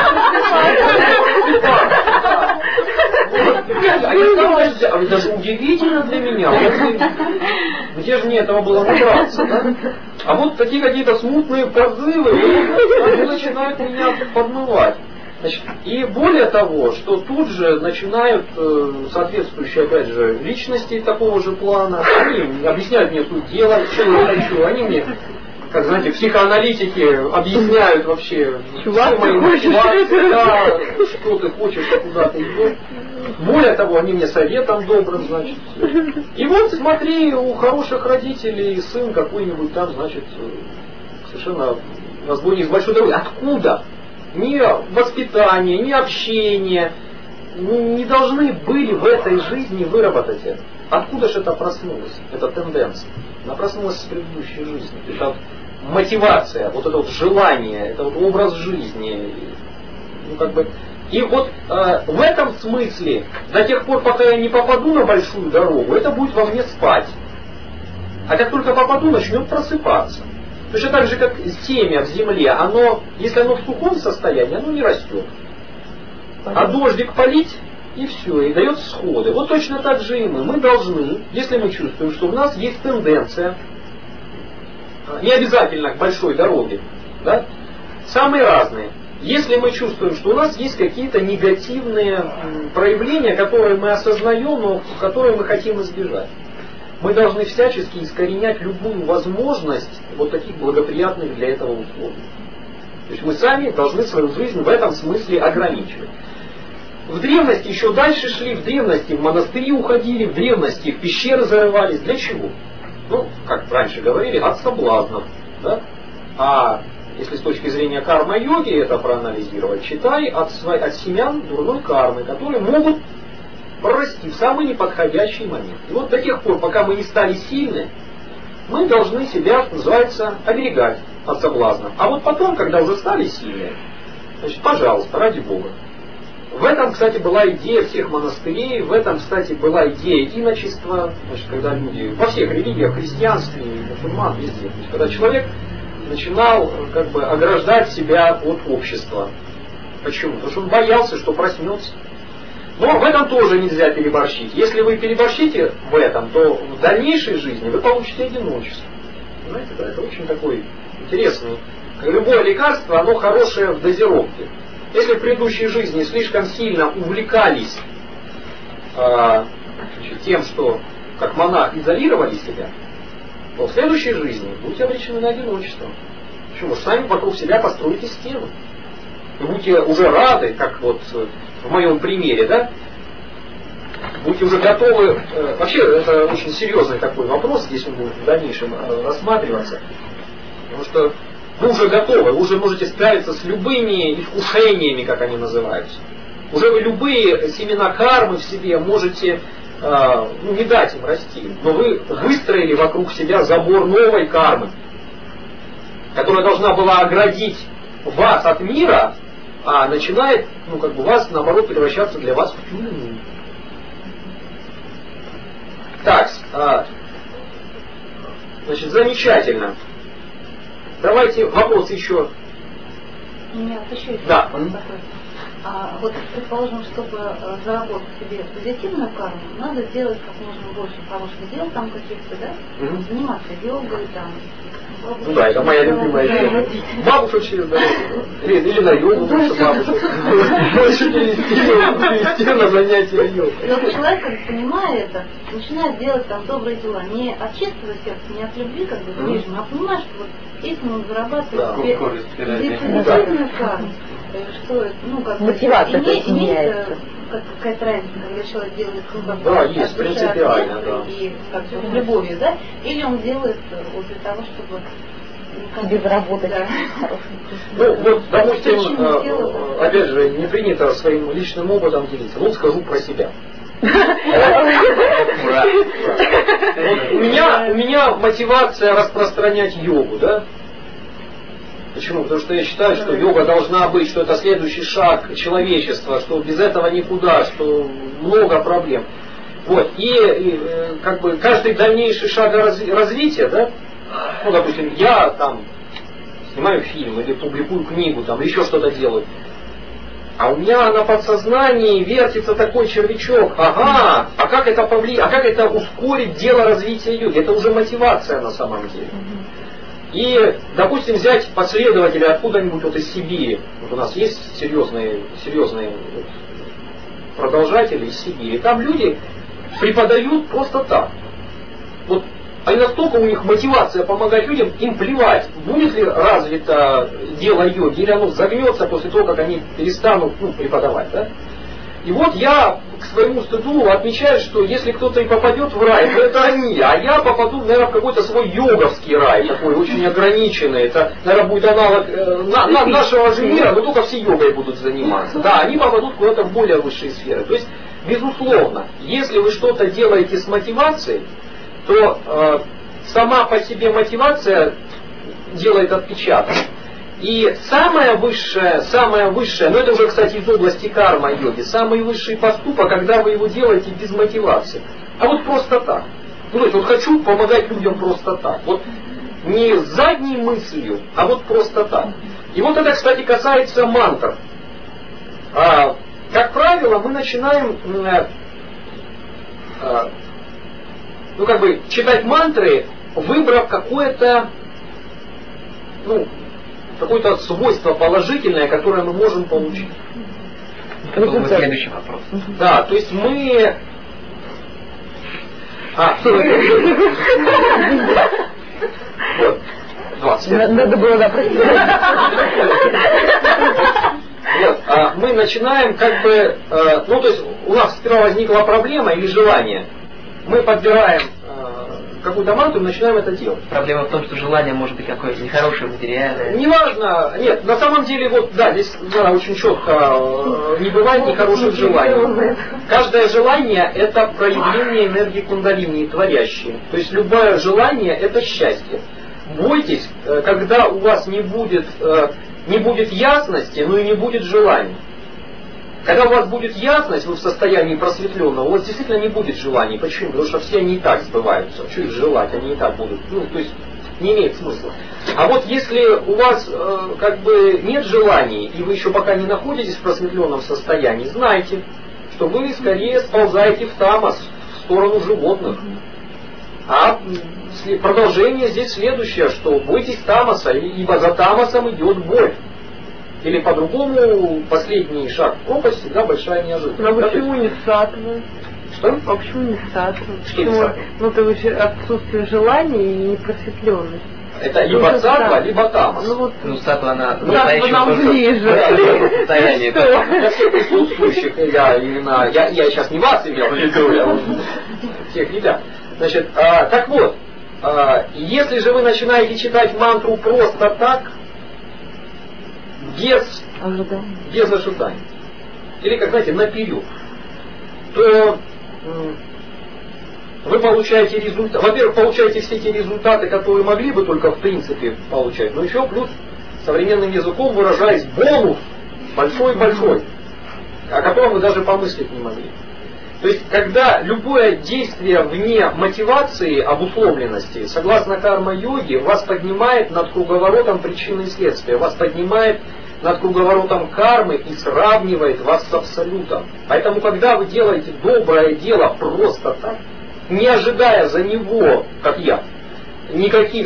Даже удивительно для меня. Где же мне этого было набраться, да? А вот такие какие-то смутные позывы, они начинают меня подмывать. И более того, что тут же начинают соответствующие, опять же, личности такого же плана, они объясняют мне суть дела, что я хочу, они мне, как знаете, психоаналитики объясняют вообще, чувак, все мои мотивации, да, что ты хочешь, куда ты идешь. Более того, они мне советом добрым, значит. И вот смотри, у хороших родителей сын какой-нибудь там, значит, совершенно разбойник с большой дороги. Откуда? Ни воспитание, ни общение не должны были в этой жизни выработать это. Откуда же это проснулось, эта тенденция? Она проснулась с предыдущей жизни. Это мотивация, вот это вот желание, это вот образ жизни. Ну, как бы. И вот в этом смысле, до тех пор, пока я не попаду на большую дорогу, это будет во мне спать. А как только попаду, начнет просыпаться. Точно так же, как семя в земле, оно, если оно в сухом состоянии, оно не растет. А дождик полить, и все, и дает всходы. Вот точно так же и мы. Мы должны, если мы чувствуем, что у нас есть тенденция, не обязательно к большой дороге, да, самые разные. Если мы чувствуем, что у нас есть какие-то негативные проявления, которые мы осознаем, но которые мы хотим избежать, мы должны всячески искоренять любую возможность вот таких благоприятных для этого условий. То есть мы сами должны свою жизнь в этом смысле ограничивать. В древности еще дальше шли, в древности в монастыри уходили, в древности в пещеры зарывались. Для чего? Ну, как раньше говорили, от соблазнов. Да? А если с точки зрения карма-йоги это проанализировать, читай от семян дурной кармы, которые могут прорасти в самый неподходящий момент. И вот до тех пор, пока мы не стали сильны, мы должны себя, что называется, оберегать от соблазна. А вот потом, когда уже стали сильны, значит, пожалуйста, ради Бога. В этом, кстати, была идея всех монастырей, в этом, кстати, была идея иночества, значит, когда люди, во всех религиях, христианстве, мусульман, везде, то есть, когда человек начинал как бы ограждать себя от общества. Почему? Потому что он боялся, что проснется. Но в этом тоже нельзя переборщить. Если вы переборщите в этом, то в дальнейшей жизни вы получите одиночество. Понимаете, да? Это очень такой интересный. Любое лекарство, оно хорошее в дозировке. Если в предыдущей жизни слишком сильно увлекались тем, что как монах изолировали себя, то в следующей жизни будете обречены на одиночество. Почему? Что сами вокруг себя построите стену. И будете уже рады, как вот в моем примере, да? Будете уже готовы... Вообще, это очень серьезный такой вопрос, здесь он будет в дальнейшем рассматриваться. Потому что вы уже готовы, вы уже можете справиться с любыми искушениями, как они называются. Уже вы любые семена кармы в себе можете не дать им расти. Но вы выстроили вокруг себя забор новой кармы, которая должна была оградить вас от мира, а начинает, вас, наоборот, превращаться для вас в тюрьму. Так, значит, замечательно. Давайте вопрос еще. У меня вот еще есть да. вопрос такой. Вот, предположим, чтобы заработать себе позитивную карму, надо сделать как можно больше хороших дел, там каких-то, да? Заниматься йогой, там. Ну да, это моя любимая тема. Бабушек через дорогу. Или на йогу больше бабушек. Больше перевести на занятия йогой. Но человек, как понимая это, начинает делать там добрые дела. Не от чистого сердца, не от любви, как бы, к ближнему, а понимаешь, что вот этим он зарабатывает себе позитивную карму. Что, мотивация меняется. Какая-то разница, когда человек делает да, есть, принципиально, да. И как бы с любовью, да? Или он делает вот для того, чтобы себе заработать. Да. Ну, вот, допустим, опять же, не принято своим личным опытом делиться. Вот скажу про себя. У меня мотивация распространять йогу, да? Почему? Потому что я считаю, что йога должна быть, что это следующий шаг человечества, что без этого никуда, что много проблем. Вот. И как бы каждый дальнейший шаг развития, да, допустим, я там снимаю фильм или публикую книгу, там еще что-то делаю. А у меня на подсознании вертится такой червячок. Ага, а как это повлияет, а как это ускорит дело развития йоги? Это уже мотивация на самом деле. И, допустим, взять последователя откуда-нибудь вот из Сибири. Вот у нас есть серьезные продолжатели из Сибири. Там люди преподают просто так. Вот, а настолько у них мотивация помогать людям, им плевать, будет ли развито дело йоги, или оно загнется после того, как они перестанут преподавать. Да? И вот я к своему стыду отмечаю, что если кто-то и попадет в рай, то это они, а я попаду, наверное, в какой-то свой йоговский рай, такой очень ограниченный. Это, наверное, будет аналог нашего же мира, но только все йогой будут заниматься. Да, они попадут куда-то в более высшие сферы. То есть, безусловно, если вы что-то делаете с мотивацией, то сама по себе мотивация делает отпечаток. И самое высшее, но это уже, кстати, из области карма-йоги, самый высший поступок, когда вы его делаете без мотивации. А вот просто так. Ну, то есть, вот хочу помогать людям просто так. Вот не с задней мыслью, а вот просто так. И вот это, кстати, касается мантр. Как правило, мы начинаем читать мантры, выбрав какое-то свойство положительное, которое мы можем получить. Это был следующий вопрос. Да, то есть мы... Вот. 20 лет. Надо было допросить. Мы начинаем то есть у нас сперва возникла проблема или желание. Мы подбираем какую-то мантру и начинаем это делать. Проблема в том, что желание может быть какое-то нехорошее, материальное. Неважно, нет, на самом деле, здесь очень четко не бывает нехороших желаний. Каждое желание – это проявление энергии кундалини, творящей. То есть любое желание – это счастье. Бойтесь, когда у вас не будет ясности, но и не будет желаний. Когда у вас будет ясность, вы в состоянии просветленного, у вас действительно не будет желаний. Почему? Потому что все они и так сбываются. Что их желать? Они и так будут. То есть не имеет смысла. А вот если у вас нет желаний, и вы еще пока не находитесь в просветленном состоянии, знайте, что вы скорее сползаете в тамос, в сторону животных. А продолжение здесь следующее, что бойтесь тамоса, ибо за тамосом идет боль. Или по-другому, последний шаг в пропасть всегда большая неожиданность. Но почему не сатва? Что? А почему не сатва? Что не сатва? Это вообще отсутствие желания и непросветленность. Это либо сатва, либо тамос. Сатва, она нам ближе. Состояние. Для всех присутствующих, я сейчас не вас имел в виду, я всех ребят. Значит, так вот, если же вы начинаете читать мантру просто так, без ожиданий, или, как знаете, наперед, то вы получаете результат. Во-первых, получаете все те результаты, которые могли бы только в принципе получать, но еще плюс, современным языком выражаясь, бонус большой-большой, о котором вы даже помыслить не могли. То есть, когда любое действие вне мотивации, обусловленности, согласно карма-йоге, вас поднимает над круговоротом причины и следствия, вас поднимает над круговоротом кармы и сравнивает вас с абсолютом. Поэтому, когда вы делаете доброе дело просто так, не ожидая за него, как я, никаких,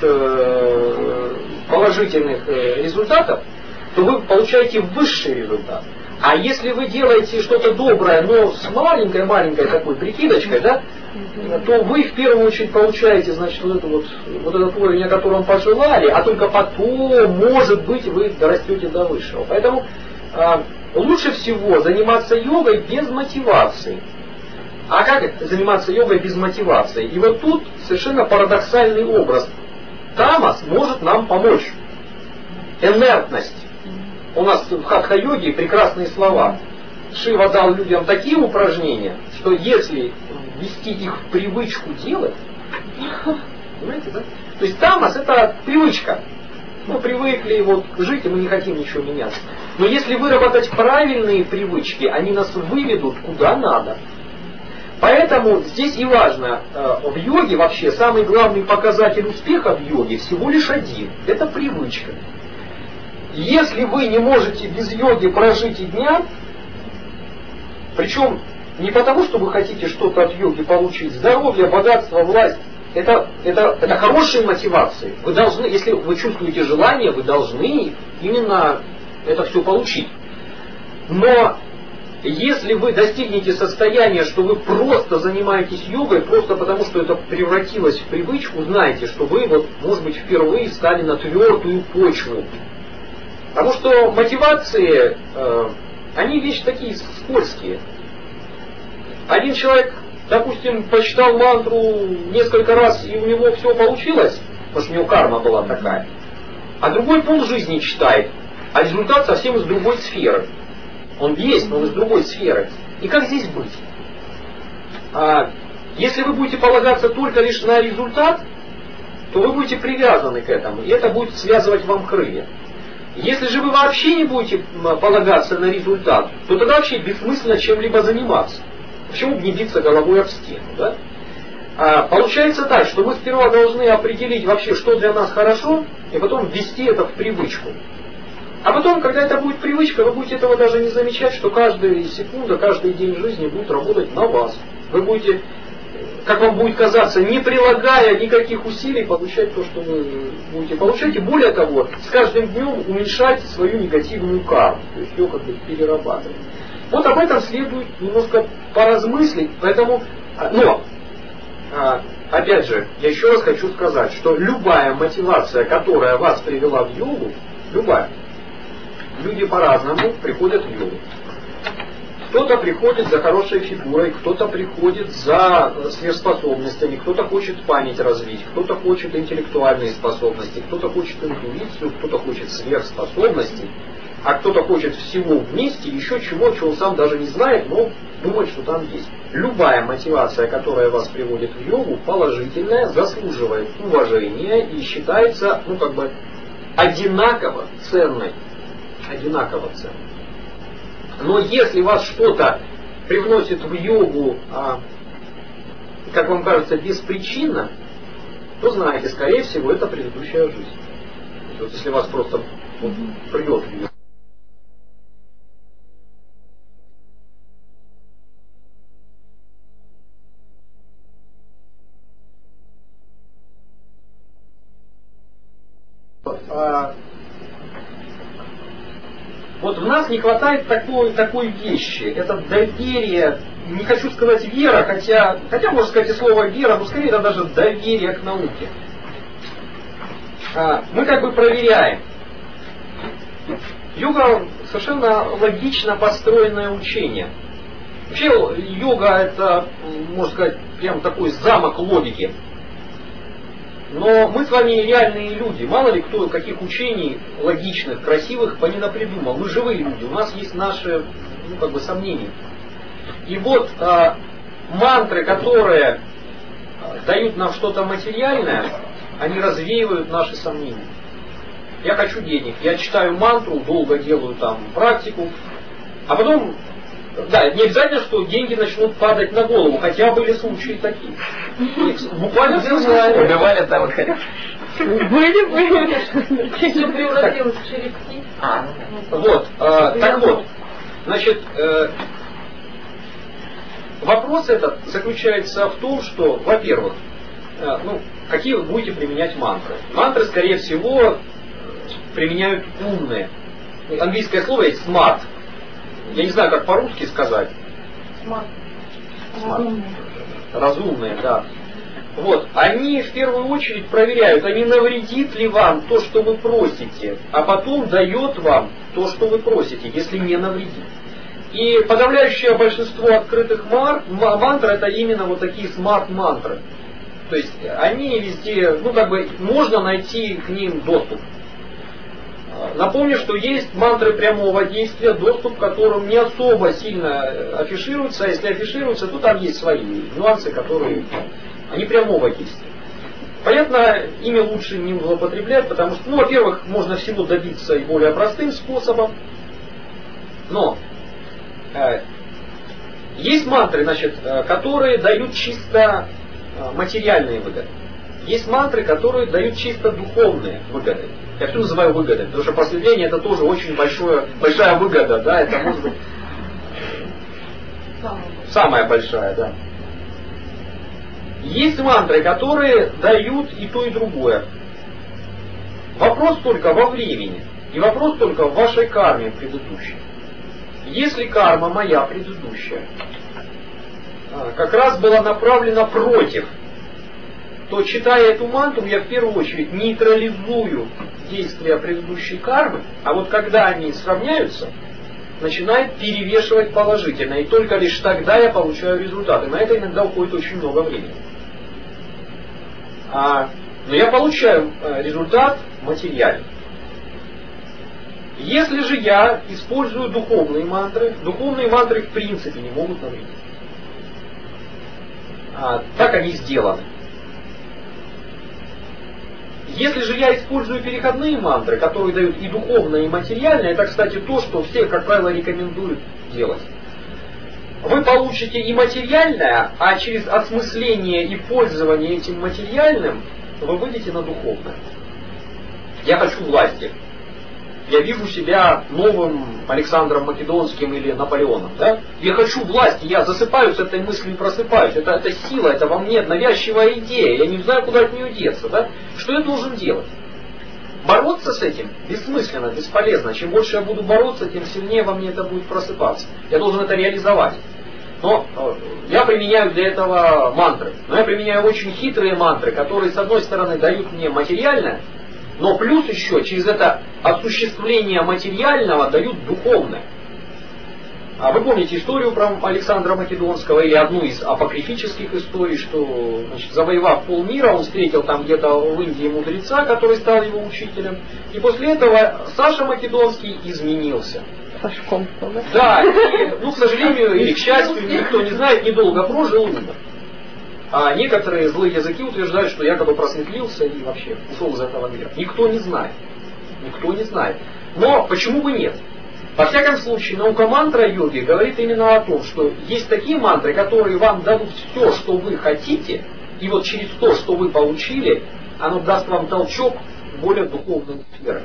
положительных результатов, то вы получаете высший результат. А если вы делаете что-то доброе, но с маленькой такой прикидочкой, да, то вы в первую очередь получаете, вот этот уровень, о котором пожелали, а только потом, может быть, вы дорастете до высшего. Поэтому лучше всего заниматься йогой без мотивации. А как заниматься йогой без мотивации? И вот тут совершенно парадоксальный образ. Тамас может нам помочь. Инертность. У нас в хатха-йоге прекрасные слова. Шива дал людям такие упражнения, что если ввести их в привычку делать, понимаете, да? То есть тамас это привычка. Мы привыкли жить, и мы не хотим ничего менять. Но если выработать правильные привычки, они нас выведут куда надо. Поэтому здесь и важно, в йоге вообще самый главный показатель успеха в йоге всего лишь один. Это привычка. Если вы не можете без йоги прожить и дня, причем не потому, что вы хотите что-то от йоги получить, здоровье, богатство, власть, это хорошие мотивации. Вы должны, если вы чувствуете желание, вы должны именно это все получить. Но если вы достигнете состояния, что вы просто занимаетесь йогой, просто потому что это превратилось в привычку, знайте, что вы, может быть, впервые стали на твердую почву. Потому что мотивации они вещи такие скользкие. Один человек, допустим, прочитал мантру несколько раз, и у него все получилось, потому что у него карма была такая. А другой полжизни читает, а результат совсем из другой сферы. Он есть, но из другой сферы. И как здесь быть? Если вы будете полагаться только лишь на результат, то вы будете привязаны к этому, и это будет связывать вам крылья. Если же вы вообще не будете полагаться на результат, то тогда вообще бессмысленно чем-либо заниматься. Почему бы не биться головой об стену, да? Получается так, что мы сперва должны определить вообще, что для нас хорошо, и потом ввести это в привычку. А потом, когда это будет привычка, вы будете этого даже не замечать, что каждая секунда, каждый день жизни будет работать на вас. Вы будете, как вам будет казаться, не прилагая никаких усилий, получать то, что вы будете получать. И более того, с каждым днем уменьшать свою негативную карму, то есть ее как бы перерабатывать. Вот об этом следует немножко поразмыслить, поэтому, но, опять же, я еще раз хочу сказать, что любая мотивация, которая вас привела в йогу, любая, люди по-разному приходят в йогу. Кто-то приходит за хорошей фигурой, кто-то приходит за сверхспособностями, кто-то хочет память развить, кто-то хочет интеллектуальные способности, кто-то хочет интуицию, кто-то хочет сверхспособностей, а кто-то хочет всего вместе, еще чего он сам даже не знает, но думает, что там есть. Любая мотивация, которая вас приводит в йогу, положительная, заслуживает уважения и считается, одинаково ценной. Одинаково ценной. Но если вас что-то привносит в йогу, как вам кажется, беспричинно, то знаете, скорее всего, это предыдущая жизнь. Вот если вас просто придет в йогу. Вот в нас не хватает такой вещи. Это доверие, не хочу сказать вера, хотя можно сказать и слово вера, но скорее это даже доверие к науке. Мы как бы проверяем. Йога совершенно логично построенное учение. Вообще йога это, можно сказать, прям такой замок логики. Но мы с вами реальные люди. Мало ли кто каких учений логичных, красивых понапридумал. Мы живые люди, у нас есть наши сомнения. И вот мантры, которые дают нам что-то материальное, они развеивают наши сомнения. Я хочу денег, я читаю мантру, долго делаю там практику, а потом, да, не обязательно, что деньги начнут падать на голову, хотя были случаи такие. Буквально все убивали там вот хотя. Были. Все превратилось в черепки. Вот, так вот, значит, вопрос этот заключается в том, что, во-первых, какие вы будете применять мантры. Мантры, скорее всего, применяют умные. Английское слово есть smart. Я не знаю, как по-русски сказать. Разумные. Разумные, да. Вот, они в первую очередь проверяют, а не навредит ли вам то, что вы просите, а потом дает вам то, что вы просите, если не навредит. И подавляющее большинство открытых мантр это именно вот такие смарт-мантры. То есть они везде, можно найти к ним доступ. Напомню, что есть мантры прямого действия, доступ к которым не особо сильно афишируются, а если афишируются, то там есть свои нюансы, которые они прямого действия. Понятно, ими лучше не злоупотреблять, потому что, во-первых, можно всего добиться и более простым способом, но есть мантры, которые дают чисто материальные выгоды. Есть мантры, которые дают чисто духовные выгоды. Я все называю выгодой, потому что просветление это тоже очень большая выгода, да, это может быть самая большая, да. Есть мантры, которые дают и то, и другое. Вопрос только во времени, и вопрос только в вашей карме предыдущей. Если карма моя предыдущая как раз была направлена против, то, читая эту мантру, я в первую очередь нейтрализую действия предыдущей кармы, а вот когда они сравняются, начинает перевешивать положительное. И только лишь тогда я получаю результаты. На это иногда уходит очень много времени. Но я получаю результат материальный. Если же я использую духовные мантры в принципе не могут навредить. Так они сделаны. Если же я использую переходные мантры, которые дают и духовное, и материальное, это, кстати, то, что все, как правило, рекомендуют делать. Вы получите и материальное, а через осмысление и пользование этим материальным вы выйдете на духовное. Я хочу власти. Я вижу себя новым Александром Македонским или Наполеоном. Да? Я хочу власти, я засыпаю с этой мыслью и просыпаюсь. Это сила, это во мне навязчивая идея. Я не знаю, куда от нее деться. Да? Что я должен делать? Бороться с этим бессмысленно, бесполезно. Чем больше я буду бороться, тем сильнее во мне это будет просыпаться. Я должен это реализовать. Но я применяю для этого мантры. Но я применяю очень хитрые мантры, которые, с одной стороны, дают мне материальное, но плюс еще через это осуществление материального дают духовное. А вы помните историю про Александра Македонского или одну из апокрифических историй, что, значит, завоевав полмира, он встретил там где-то в Индии мудреца, который стал его учителем. И после этого Саша Македонский изменился. Сашком. Да, и, к сожалению или к счастью, никто не знает, недолго прожил и умер. А некоторые злые языки утверждают, что якобы просветлился и вообще ушел из этого мира. Никто не знает. Никто не знает. Но почему бы нет? Во всяком случае, наука мантра-йоги говорит именно о том, что есть такие мантры, которые вам дадут все, что вы хотите, и вот через то, что вы получили, оно даст вам толчок в более духовную сферу.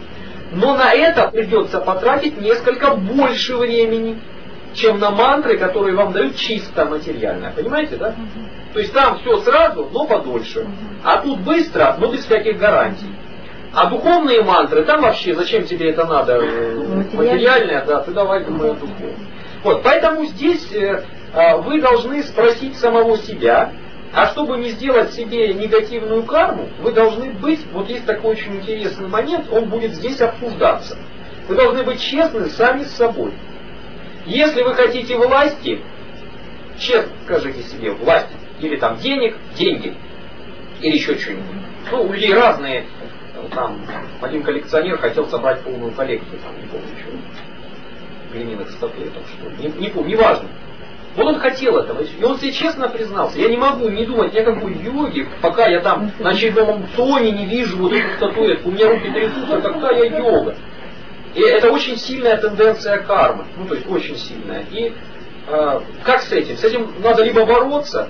Но на это придется потратить несколько больше времени, чем на мантры, которые вам дают чисто материальное. Понимаете, да? То есть там все сразу, но подольше. А тут быстро, но без всяких гарантий. А духовные мантры, там вообще, зачем тебе это надо? Материальное, да, ты давай думай о духовном. Вот, поэтому здесь вы должны спросить самого себя, а чтобы не сделать себе негативную карму, вы должны быть, вот есть такой очень интересный момент, он будет здесь обсуждаться. Вы должны быть честны сами с собой. Если вы хотите власти, честно скажите себе, власть, или там денег, деньги, или еще что-нибудь. Ну, у людей разные, там, один коллекционер хотел собрать полную коллекцию, там, не помню чего, глиняных статуэток, что, не помню, неважно. Вот он хотел этого, и он себе честно признался, я не могу не думать ни о какой йоге, пока я там на очередном аукционе не вижу вот эту статуэтку, у меня руки трясутся, какая йога. И это очень сильная тенденция кармы, ну то есть очень сильная. И как с этим? С этим надо либо бороться,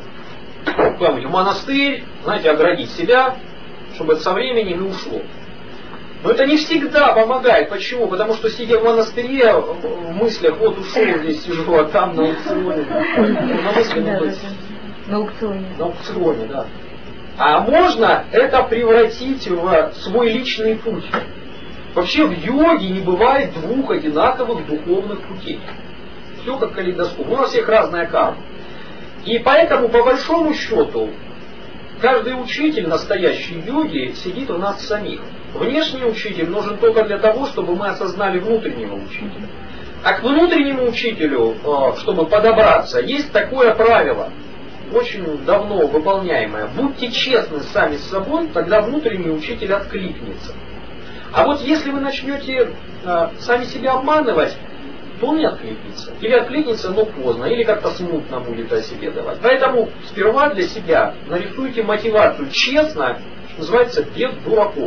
в монастырь, знаете, оградить себя, чтобы это со временем и ушло. Но это не всегда помогает. Почему? Потому что сидя в монастыре, в мыслях, вот ушел, здесь сижу, а там на аукционе. На мысли, на аукционе. На аукционе, да. А можно это превратить в свой личный путь. Вообще в йоге не бывает двух одинаковых духовных путей. Все как калейдоскоп. У нас всех разная карма. И поэтому, по большому счету, каждый учитель настоящей йоги сидит у нас самих. Внешний учитель нужен только для того, чтобы мы осознали внутреннего учителя. А к внутреннему учителю, чтобы подобраться, есть такое правило, очень давно выполняемое. Будьте честны сами с собой, тогда внутренний учитель откликнется. А вот если вы начнете сами себя обманывать, то он не откликнется. Или откликнется, но поздно, или как-то смутно будет о себе давать. Поэтому сперва для себя нарисуйте мотивацию честно, что называется, без дураков.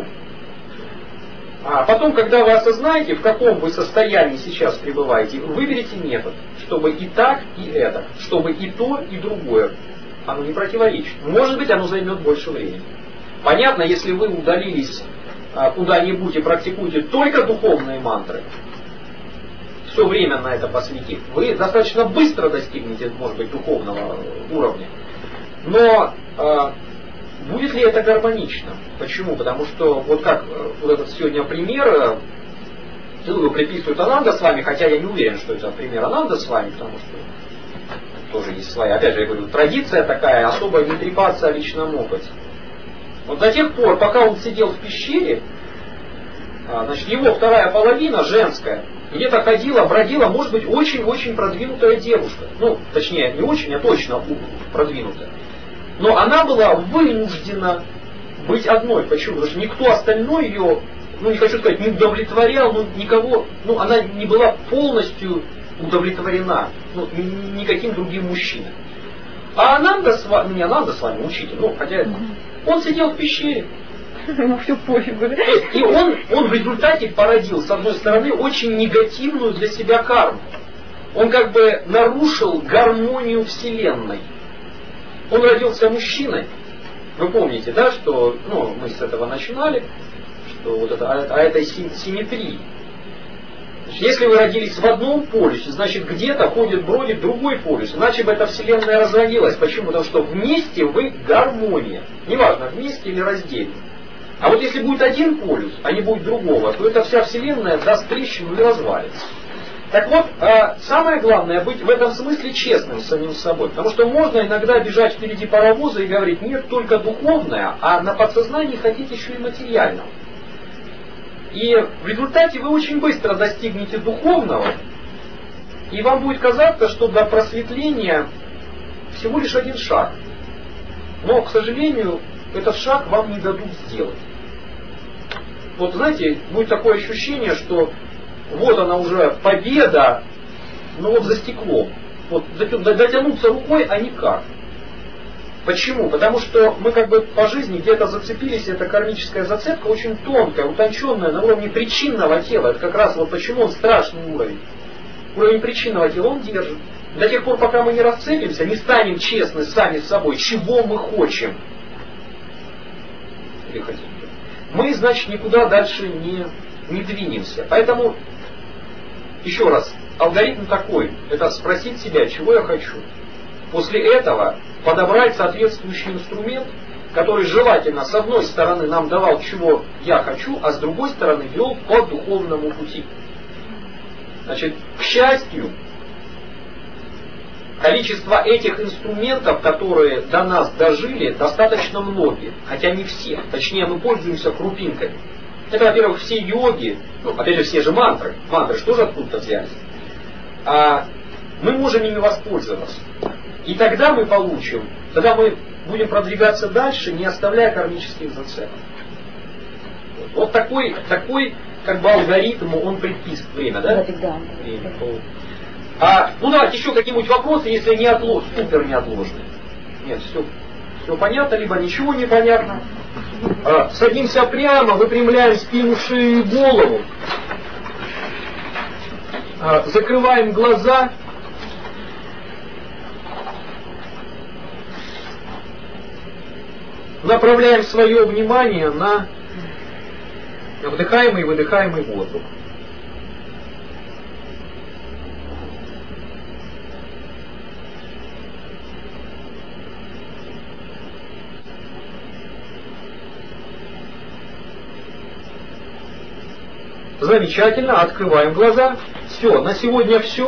А потом, когда вы осознаете, в каком вы состоянии сейчас пребываете, выберите метод, чтобы и так, и это, чтобы и то, и другое. Оно не противоречит. Может быть, оно займет больше времени. Понятно, если вы удалились куда-нибудь и практикуете только духовные мантры, все время на это посвятив, вы достаточно быстро достигнете, может быть, духовного уровня. Но будет ли это гармонично? Почему? Потому что, вот как вот этот сегодня пример, его приписывают Ананда с вами, хотя я не уверен, что это пример Ананда с вами, потому что тоже есть своя, опять же, я говорю, традиция такая, особо не трепаться о личном опыте. Вот до тех пор, пока он сидел в пещере, значит, его вторая половина, женская, где-то ходила, бродила, может быть, очень-очень продвинутая девушка. Ну, точнее, не очень, а точно продвинутая. Но она была вынуждена быть одной. Почему? Потому что никто остальной ее, ну не хочу сказать, не удовлетворял, ну никого, ну она не была полностью удовлетворена, ну, никаким другим мужчиной. А Ананда с вами, не Ананда с вами, учитель, ну хотя он сидел в пещере. Ему все пофигу, да? И он в результате породил, с одной стороны, очень негативную для себя карму. Он как бы нарушил гармонию Вселенной. Он родился мужчиной. Вы помните, да, что, ну, мы с этого начинали, что вот это, о этой симметрии. Если вы родились в одном полюсе, значит где-то бродит другой полюс. Иначе бы эта Вселенная развалилась. Почему? Потому что вместе вы гармония. Неважно, вместе или раздельно. А вот если будет один полюс, а не будет другого, то эта вся Вселенная даст трещину и развалится. Так вот, самое главное быть в этом смысле честным с самим собой. Потому что можно иногда бежать впереди паровоза и говорить, нет, только духовное, а на подсознании хотите еще и материального. И в результате вы очень быстро достигнете духовного, и вам будет казаться, что до просветления всего лишь один шаг. Но, к сожалению, этот шаг вам не дадут сделать. Вот знаете, будет такое ощущение, что вот она уже победа, но вот за стеклом. Вот дотянуться рукой, а никак. Почему? Потому что мы как бы по жизни где-то зацепились, и эта кармическая зацепка очень тонкая, утонченная, на уровне причинного тела. Это как раз вот почему он страшный уровень. Уровень причинного тела он держит. До тех пор, пока мы не расцепимся, не станем честны сами с собой, чего мы хотим. Или хотим. Мы, значит, никуда дальше не двинемся. Поэтому, еще раз, алгоритм такой. Это спросить себя, чего я хочу. После этого подобрать соответствующий инструмент, который желательно с одной стороны нам давал, чего я хочу, а с другой стороны вел по духовному пути. Значит, к счастью, количество этих инструментов, которые до нас дожили, достаточно многие, хотя не все. Точнее, мы пользуемся крупинками. Это, во-первых, все йоги, ну, опять же, все же мантры. Мантры что же откуда-то взялись? А мы можем ими воспользоваться. И тогда мы будем продвигаться дальше, не оставляя кармических зацепок. Вот такой как бы алгоритм, он предписан. Время, да? Время. Ну давайте еще какие-нибудь вопросы, если не супер неотложные. Нет, все понятно, либо ничего не понятно. Садимся прямо, выпрямляем спину, шею и голову. Закрываем глаза. Направляем свое внимание на вдыхаемый и выдыхаемый воздух. Замечательно, открываем глаза. Все, на сегодня все.